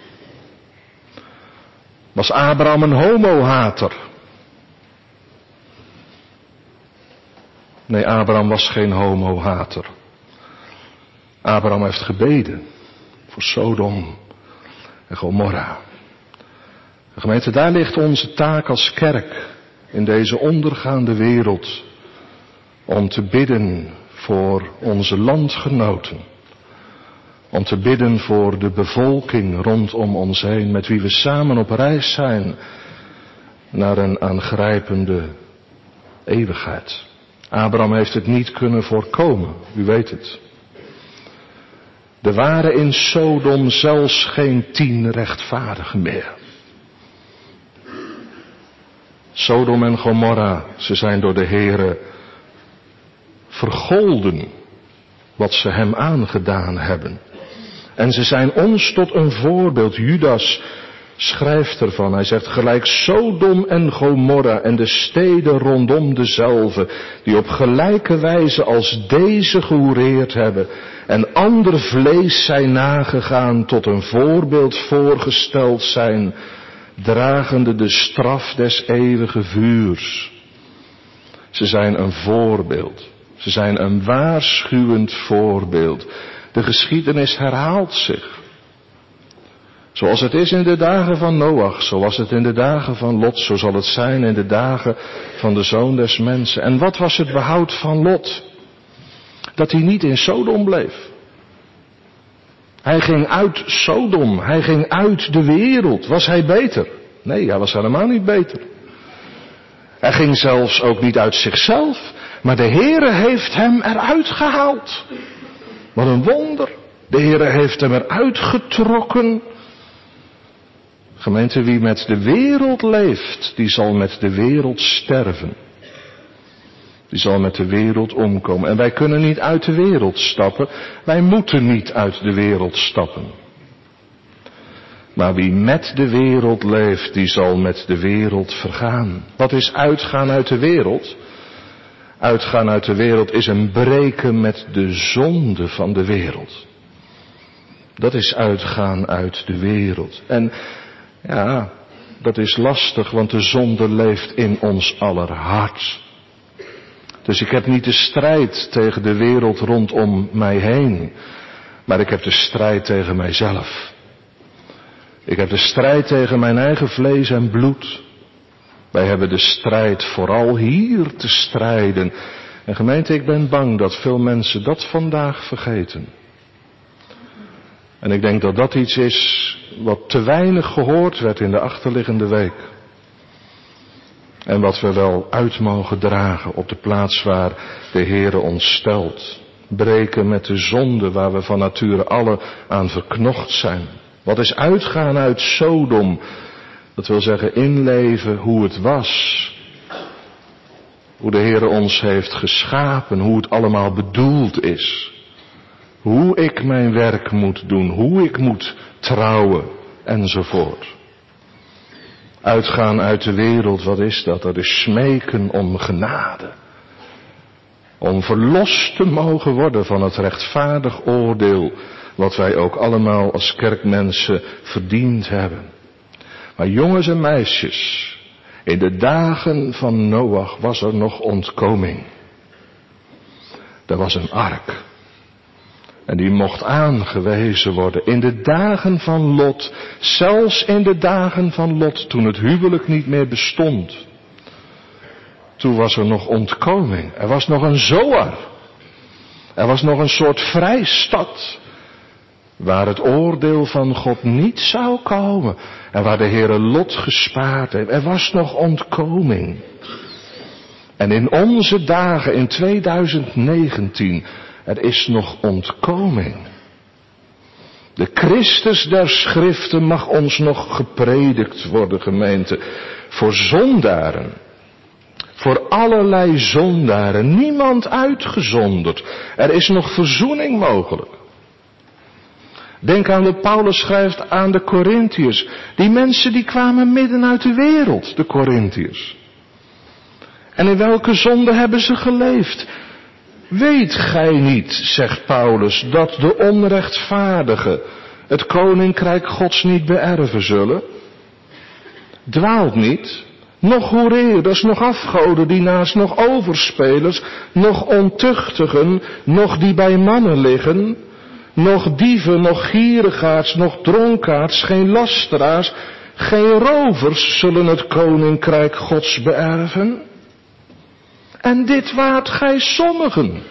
Was Abraham een homohater? Nee, Abraham was geen homohater. Abraham heeft gebeden voor Sodom en Gomorra. Gemeente, daar ligt onze taak als kerk in deze ondergaande wereld. Om te bidden voor onze landgenoten. Om te bidden voor de bevolking rondom ons heen, met wie we samen op reis zijn naar een aangrijpende eeuwigheid. Abraham heeft het niet kunnen voorkomen, u weet het. Er waren in Sodom zelfs geen 10 rechtvaardigen meer. Sodom en Gomorra, ze zijn door de Heere vergolden wat ze hem aangedaan hebben. En ze zijn ons tot een voorbeeld. Judas schrijft ervan. Hij zegt, gelijk Sodom en Gomorra en de steden rondom dezelve, die op gelijke wijze als deze gehoereerd hebben en ander vlees zijn nagegaan, tot een voorbeeld voorgesteld zijn, dragende de straf des eeuwige vuurs. Ze zijn een voorbeeld. Ze zijn een waarschuwend voorbeeld. De geschiedenis herhaalt zich. Zoals het is in de dagen van Noach, zoals het in de dagen van Lot, zo zal het zijn in de dagen van de Zoon des Mensen. En wat was het behoud van Lot? Dat hij niet in Sodom bleef. Hij ging uit Sodom, hij ging uit de wereld. Was hij beter? Nee, hij was helemaal niet beter. Hij ging zelfs ook niet uit zichzelf. Maar de Heere heeft hem eruit gehaald. Wat een wonder. De Heere heeft hem eruit getrokken. Gemeente, wie met de wereld leeft, die zal met de wereld sterven. Die zal met de wereld omkomen. En wij kunnen niet uit de wereld stappen. Wij moeten niet uit de wereld stappen. Maar wie met de wereld leeft, die zal met de wereld vergaan. Wat is uitgaan uit de wereld? Uitgaan uit de wereld is een breken met de zonde van de wereld. Dat is uitgaan uit de wereld. En ja, dat is lastig, want de zonde leeft in ons aller hart. Dus ik heb niet de strijd tegen de wereld rondom mij heen, maar ik heb de strijd tegen mijzelf. Ik heb de strijd tegen mijn eigen vlees en bloed. Wij hebben de strijd vooral hier te strijden. En gemeente, ik ben bang dat veel mensen dat vandaag vergeten. En ik denk dat dat iets is wat te weinig gehoord werd in de achterliggende week. En wat we wel uit mogen dragen op de plaats waar de Heere ons stelt. Breken met de zonde waar we van nature alle aan verknocht zijn. Wat is uitgaan uit Sodom? Dat wil zeggen inleven hoe het was. Hoe de Heere ons heeft geschapen, hoe het allemaal bedoeld is. Hoe ik mijn werk moet doen, hoe ik moet trouwen enzovoort. Uitgaan uit de wereld, wat is dat? Dat is smeken om genade. Om verlost te mogen worden van het rechtvaardig oordeel wat wij ook allemaal als kerkmensen verdiend hebben. Maar jongens en meisjes, in de dagen van Noach was er nog ontkoming. Er was een ark. En die mocht aangewezen worden. In de dagen van Lot, zelfs in de dagen van Lot, toen het huwelijk niet meer bestond. Toen was er nog ontkoming. Er was nog een Zoar. Er was nog een soort vrijstad. waar het oordeel van God niet zou komen en waar de Heere Lot gespaard heeft. Er was nog ontkoming. En in onze dagen, in 2019, er is nog ontkoming. De Christus der Schriften mag ons nog gepredikt worden, gemeente. Voor zondaren. Voor allerlei zondaren. Niemand uitgezonderd. Er is nog verzoening mogelijk. Denk aan wat Paulus schrijft aan de Korintiërs. Die mensen die kwamen midden uit de wereld, de Korintiërs. En in welke zonde hebben ze geleefd? Weet gij niet, zegt Paulus, dat de onrechtvaardigen het koninkrijk Gods niet beërven zullen? Dwaalt niet, nog hoereerders, nog afgodendienaars, nog overspelers, nog ontuchtigen, nog die bij mannen liggen, nog dieven, nog gierigaards, nog dronkaards, geen lasteraars, geen rovers zullen het koninkrijk Gods beërven. En dit waart gij sommigen.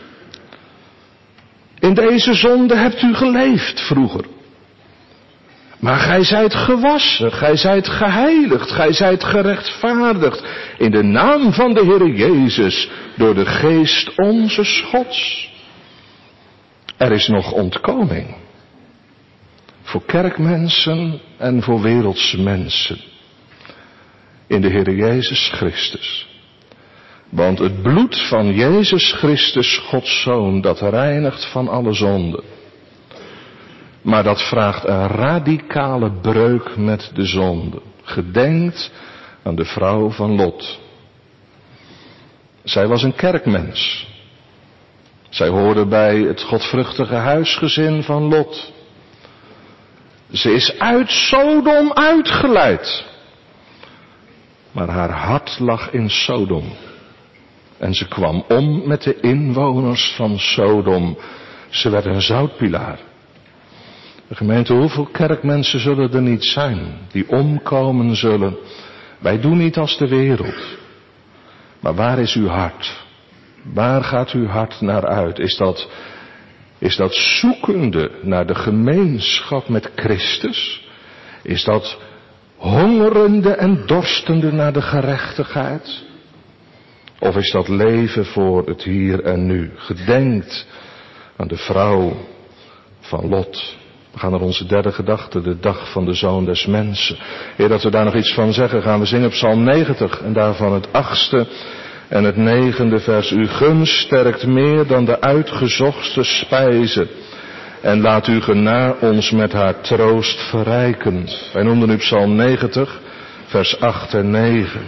In deze zonde hebt u geleefd vroeger. Maar gij zijt gewassen, gij zijt geheiligd, gij zijt gerechtvaardigd in de naam van de Heere Jezus door de Geest onzes Gods. Er is nog ontkoming. Voor kerkmensen en voor wereldse mensen. In de Heere Jezus Christus. Want het bloed van Jezus Christus, Gods Zoon, dat reinigt van alle zonde. Maar dat vraagt een radicale breuk met de zonde. Gedenkt aan de vrouw van Lot. Zij was een kerkmens. Zij hoorde bij het godvruchtige huisgezin van Lot. Ze is uit Sodom uitgeleid. Maar haar hart lag in Sodom. En ze kwam om met de inwoners van Sodom. Ze werd een zoutpilaar. De gemeente, hoeveel kerkmensen zullen er niet zijn die omkomen zullen? Wij doen niet als de wereld. Maar waar is uw hart? Waar gaat uw hart naar uit? Is dat zoekende naar de gemeenschap met Christus? Is dat hongerende en dorstende naar de gerechtigheid? Of is dat leven voor het hier en nu? Gedenkt aan de vrouw van Lot. We gaan naar onze derde gedachte, de dag van de Zoon des Mensen. Eer dat we daar nog iets van zeggen, gaan we zingen Psalm 90 en daarvan het 8e en het 9e vers. Uw gunst sterkt meer dan de uitgezochtste spijze. En laat uw genaar ons met haar troost verrijken. Wij noemden nu Psalm 90, vers 8 en 9.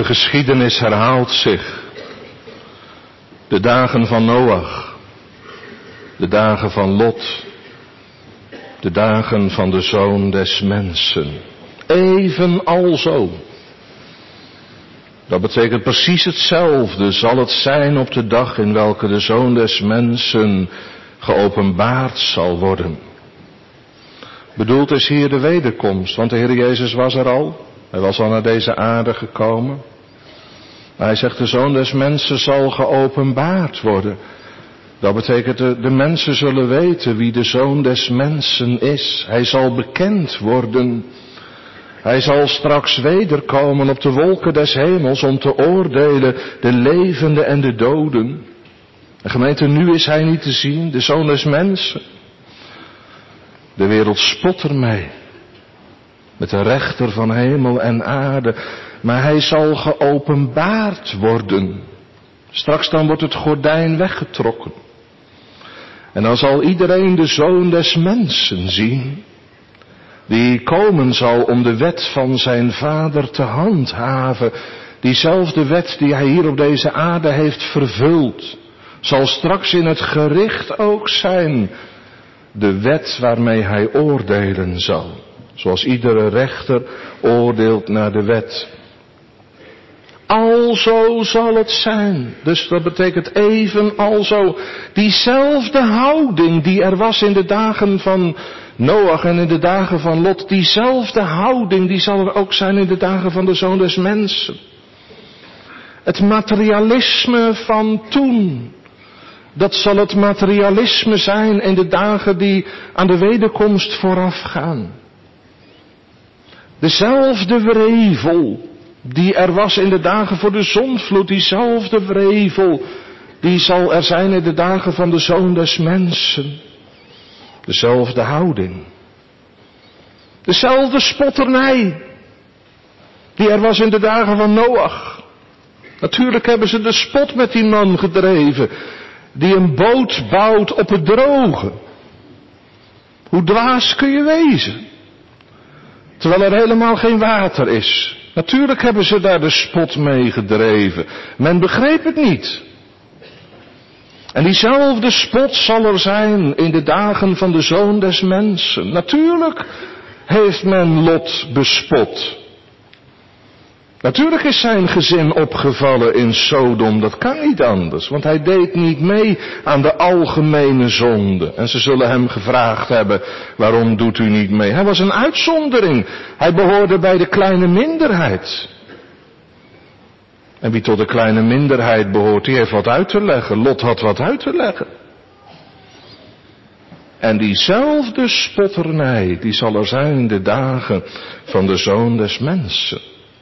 De geschiedenis herhaalt zich. De dagen van Noach. De dagen van Lot. De dagen van de Zoon des Mensen. Evenalzo. Dat betekent precies hetzelfde zal het zijn op de dag in welke de Zoon des Mensen geopenbaard zal worden. Bedoeld is hier de wederkomst, want de Heer Jezus was er al. Hij was al naar deze aarde gekomen. Maar hij zegt de Zoon des Mensen zal geopenbaard worden. Dat betekent de mensen zullen weten wie de Zoon des Mensen is. Hij zal bekend worden. Hij zal straks wederkomen op de wolken des hemels om te oordelen de levenden en de doden. En gemeente, nu is hij niet te zien, de Zoon des Mensen. De wereld spot ermee. Met de rechter van hemel en aarde. Maar hij zal geopenbaard worden. Straks dan wordt het gordijn weggetrokken. En dan zal iedereen de Zoon des Mensen zien. Die komen zal om de wet van zijn Vader te handhaven. Diezelfde wet die hij hier op deze aarde heeft vervuld. Zal straks in het gericht ook zijn. De wet waarmee hij oordelen zal. Zoals iedere rechter oordeelt naar de wet. Alzo zal het zijn. Dus dat betekent evenalzo. Diezelfde houding die er was in de dagen van Noach en in de dagen van Lot. Diezelfde houding die zal er ook zijn in de dagen van de Zoon des Mensen. Het materialisme van toen. Dat zal het materialisme zijn in de dagen die aan de wederkomst voorafgaan. Dezelfde wrevel die er was in de dagen voor de zondvloed, diezelfde wrevel, die zal er zijn in de dagen van de Zoon des Mensen. Dezelfde houding. Dezelfde spotternij die er was in de dagen van Noach. Natuurlijk hebben ze de spot met die man gedreven, die een boot bouwt op het droge. Hoe dwaas kun je wezen? Terwijl er helemaal geen water is. Natuurlijk hebben ze daar de spot mee gedreven. Men begreep het niet. En diezelfde spot zal er zijn in de dagen van de Zoon des Mensen. Natuurlijk heeft men Lot bespot. Natuurlijk is zijn gezin opgevallen in Sodom, dat kan niet anders, want hij deed niet mee aan de algemene zonde. En ze zullen hem gevraagd hebben, waarom doet u niet mee? Hij was een uitzondering, hij behoorde bij de kleine minderheid. En wie tot de kleine minderheid behoort, die heeft wat uit te leggen. Lot had wat uit te leggen. En diezelfde spotternij, die zal er zijn in de dagen van de Zoon des Mensen.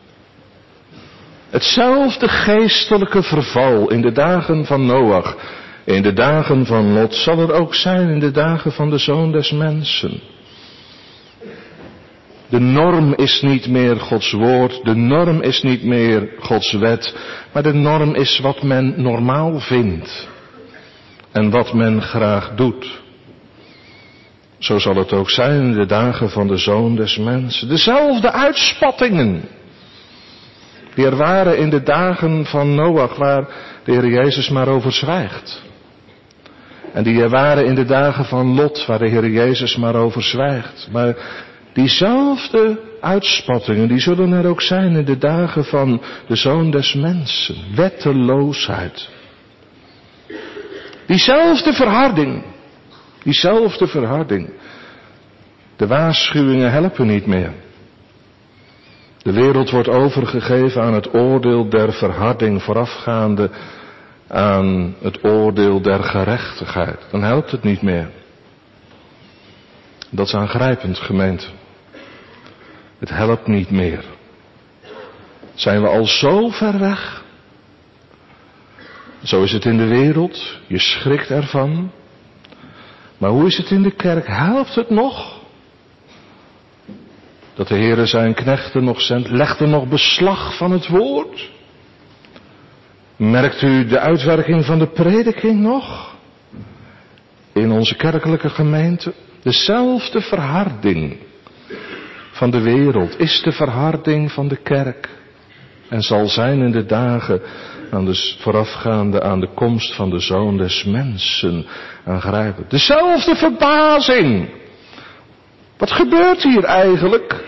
Hetzelfde geestelijke verval in de dagen van Noach, in de dagen van Lot, zal er ook zijn in de dagen van de Zoon des Mensen. De norm is niet meer Gods woord, de norm is niet meer Gods wet, maar de norm is wat men normaal vindt en wat men graag doet. Zo zal het ook zijn in de dagen van de Zoon des Mensen. Dezelfde uitspattingen die er waren in de dagen van Noach, waar de Heer Jezus maar over zwijgt. En die er waren in de dagen van Lot, waar de Heer Jezus maar over zwijgt. Maar diezelfde uitspattingen, die zullen er ook zijn in de dagen van de Zoon des Mensen. Wetteloosheid. Diezelfde verharding. Diezelfde verharding. De waarschuwingen helpen niet meer. De wereld wordt overgegeven aan het oordeel der verharding voorafgaande aan het oordeel der gerechtigheid. Dan helpt het niet meer. Dat is aangrijpend, gemeente. Het helpt niet meer. Zijn we al zo ver weg? Zo is het in de wereld. Je schrikt ervan. Maar hoe is het in de kerk? Helpt het nog? Dat de Heere zijn knechten nog zendt. Legt er nog beslag van het woord? Merkt u de uitwerking van de prediking nog? In onze kerkelijke gemeente? Dezelfde verharding van de wereld is de verharding van de kerk. en zal zijn in de dagen voorafgaande aan de komst van de Zoon des Mensen aangrijpend. Dezelfde verbazing. Wat gebeurt hier eigenlijk?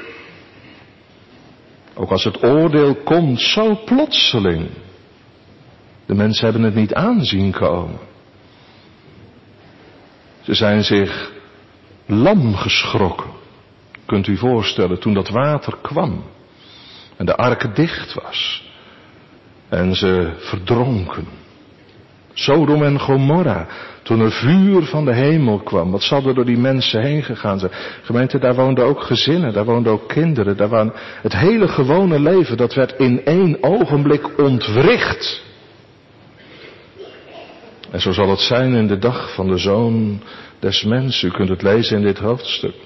Ook als het oordeel komt, zo plotseling. De mensen hebben het niet aanzien komen. Ze zijn zich lam geschrokken. Kunt u voorstellen, toen dat water kwam en de ark dicht was en ze verdronken. Sodom en Gomorra, toen er vuur van de hemel kwam, wat zal er door die mensen heen gegaan zijn? Gemeente, daar woonden ook gezinnen, daar woonden ook kinderen, het hele gewone leven, dat werd in 1 ogenblik ontwricht. En zo zal het zijn in de dag van de Zoon des Mensen. U kunt het lezen in dit hoofdstuk.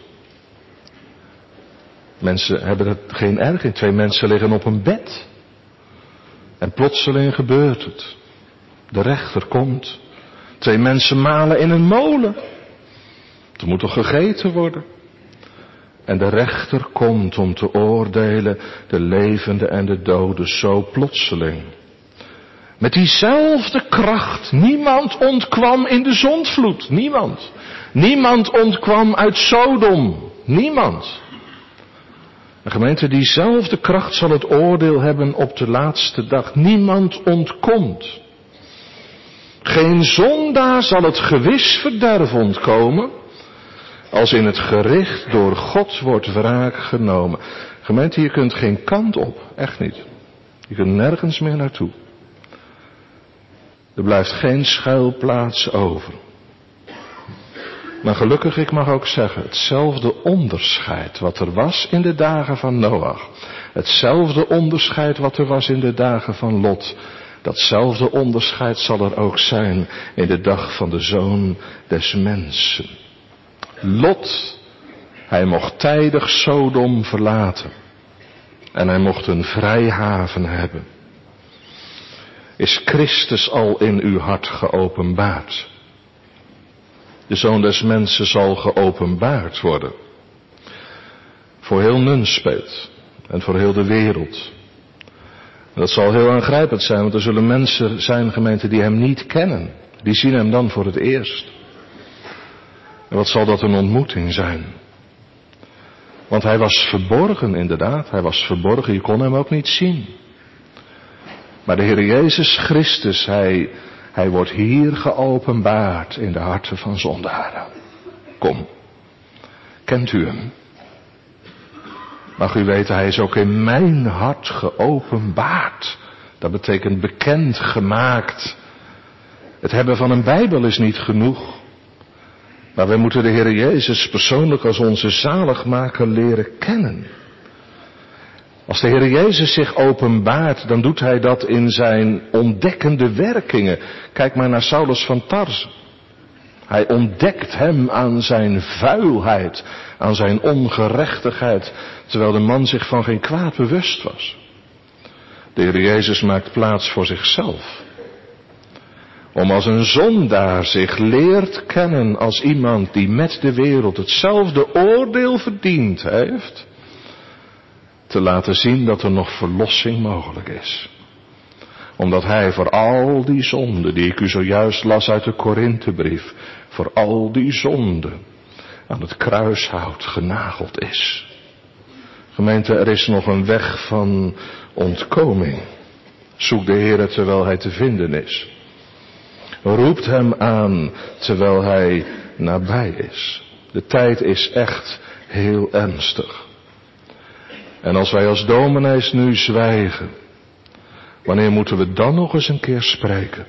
Mensen hebben het geen erg in. 2 mensen liggen op een bed. En plotseling gebeurt het. De rechter komt. 2 mensen malen in een molen. Er moet toch gegeten worden. En de rechter komt om te oordelen de levenden en de doden zo plotseling. Met diezelfde kracht. Niemand ontkwam in de zondvloed. Niemand. Niemand ontkwam uit Sodom. Niemand. En gemeente, diezelfde kracht zal het oordeel hebben op de laatste dag. Niemand ontkomt. Geen zondaar zal het gewis verderf ontkomen, als in het gericht door God wordt wraak genomen. Gemeente, je kunt geen kant op. Echt niet. Je kunt nergens meer naartoe. Er blijft geen schuilplaats over. Maar gelukkig, ik mag ook zeggen, hetzelfde onderscheid wat er was in de dagen van Noach. Hetzelfde onderscheid wat er was in de dagen van Lot. Datzelfde onderscheid zal er ook zijn in de dag van de Zoon des Mensen. Lot, hij mocht tijdig Sodom verlaten. En hij mocht een vrijhaven hebben. Is Christus al in uw hart geopenbaard? De Zoon des Mensen zal geopenbaard worden. Voor heel Nunspeet en voor heel de wereld. En dat zal heel aangrijpend zijn, want er zullen mensen zijn, gemeente, die hem niet kennen. Die zien hem dan voor het eerst. En wat zal dat een ontmoeting zijn? Want hij was verborgen inderdaad, hij was verborgen, je kon hem ook niet zien. Maar de Heer Jezus Christus, hij wordt hier geopenbaard in de harten van zondaren. Kom, kent u hem? Mag u weten, hij is ook in mijn hart geopenbaard. Dat betekent bekend gemaakt. Het hebben van een Bijbel is niet genoeg. Maar wij moeten de Heer Jezus persoonlijk als onze zaligmaker leren kennen. Als de Heer Jezus zich openbaart, dan doet hij dat in zijn ontdekkende werkingen. Kijk maar naar Saulus van Tarse. Hij ontdekt hem aan zijn vuilheid, aan zijn ongerechtigheid, terwijl de man zich van geen kwaad bewust was. De Heer Jezus maakt plaats voor zichzelf. Om als een zondaar zich leert kennen als iemand die met de wereld hetzelfde oordeel verdiend heeft, te laten zien dat er nog verlossing mogelijk is. Omdat hij voor al die zonden, die ik u zojuist las uit de Korinthebrief, voor al die zonden aan het kruishout genageld is. Gemeente, er is nog een weg van ontkoming. Zoek de Heere terwijl hij te vinden is. Roept hem aan terwijl hij nabij is. De tijd is echt heel ernstig. En als wij als dominees nu zwijgen, wanneer moeten we dan nog eens een keer spreken?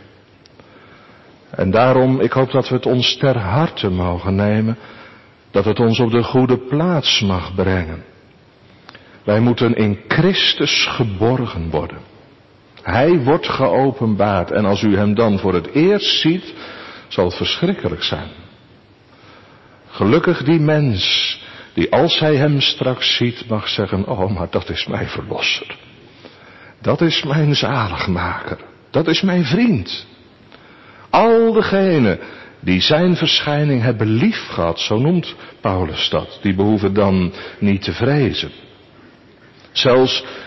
En daarom, ik hoop dat we het ons ter harte mogen nemen, dat het ons op de goede plaats mag brengen. Wij moeten in Christus geborgen worden. Hij wordt geopenbaard en als u hem dan voor het eerst ziet, zal het verschrikkelijk zijn. Gelukkig die mens die als hij hem straks ziet mag zeggen, oh maar dat is mijn verlosser. Dat is mijn zaligmaker. Dat is mijn vriend. Al degenen die zijn verschijning hebben lief gehad, zo noemt Paulus dat, die behoeven dan niet te vrezen. Zelfs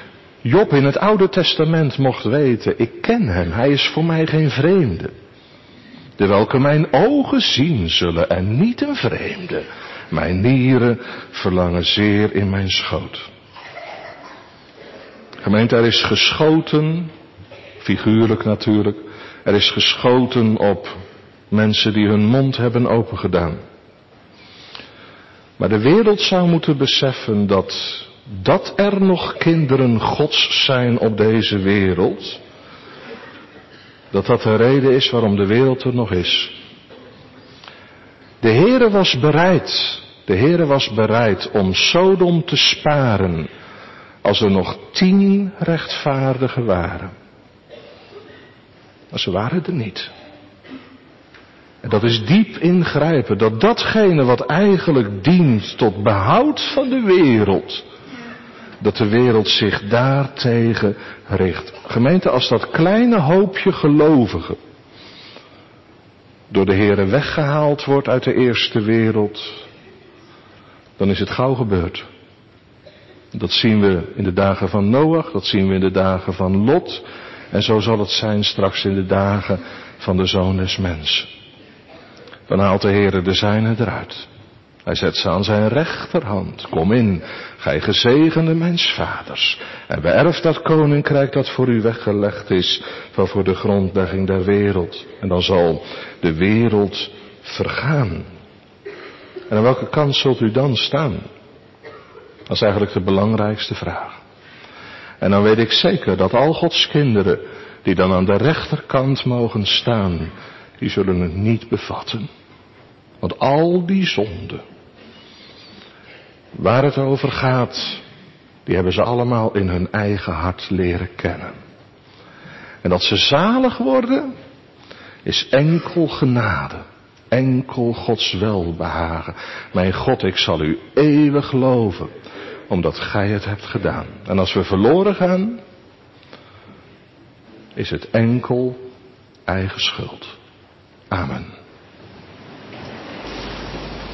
Job in het Oude Testament mocht weten, ik ken hem, hij is voor mij geen vreemde. De welke mijn ogen zien zullen en niet een vreemde. Mijn nieren verlangen zeer in mijn schoot. Gemeente, er is geschoten, figuurlijk natuurlijk, er is geschoten op mensen die hun mond hebben opengedaan. Maar de wereld zou moeten beseffen dat er nog kinderen Gods zijn op deze wereld, dat de reden is waarom de wereld er nog is. De Heere was bereid om Sodom te sparen als er nog 10 rechtvaardigen waren. Maar ze waren er niet. En dat is diep ingrijpen, dat datgene wat eigenlijk dient tot behoud van de wereld, dat de wereld zich daartegen richt. Gemeente, als dat kleine hoopje gelovigen door de Heere weggehaald wordt uit de eerste wereld, dan is het gauw gebeurd. Dat zien we in de dagen van Noach, dat zien we in de dagen van Lot. En zo zal het zijn straks in de dagen van de Zoon des Mensen. Dan haalt de Heere de zijnen eruit. Hij zet ze aan zijn rechterhand. Kom in, gij gezegende mijns vaders. En beërft dat koninkrijk dat voor u weggelegd is, van voor de grondlegging der wereld. En dan zal de wereld vergaan. En aan welke kant zult u dan staan? Dat is eigenlijk de belangrijkste vraag. En dan weet ik zeker dat al Gods kinderen, die dan aan de rechterkant mogen staan, die zullen het niet bevatten. Want al die zonden, waar het over gaat, die hebben ze allemaal in hun eigen hart leren kennen. En dat ze zalig worden, is enkel genade. Enkel Gods welbehagen. Mijn God, ik zal u eeuwig loven, omdat gij het hebt gedaan. En als we verloren gaan, is het enkel eigen schuld. Amen.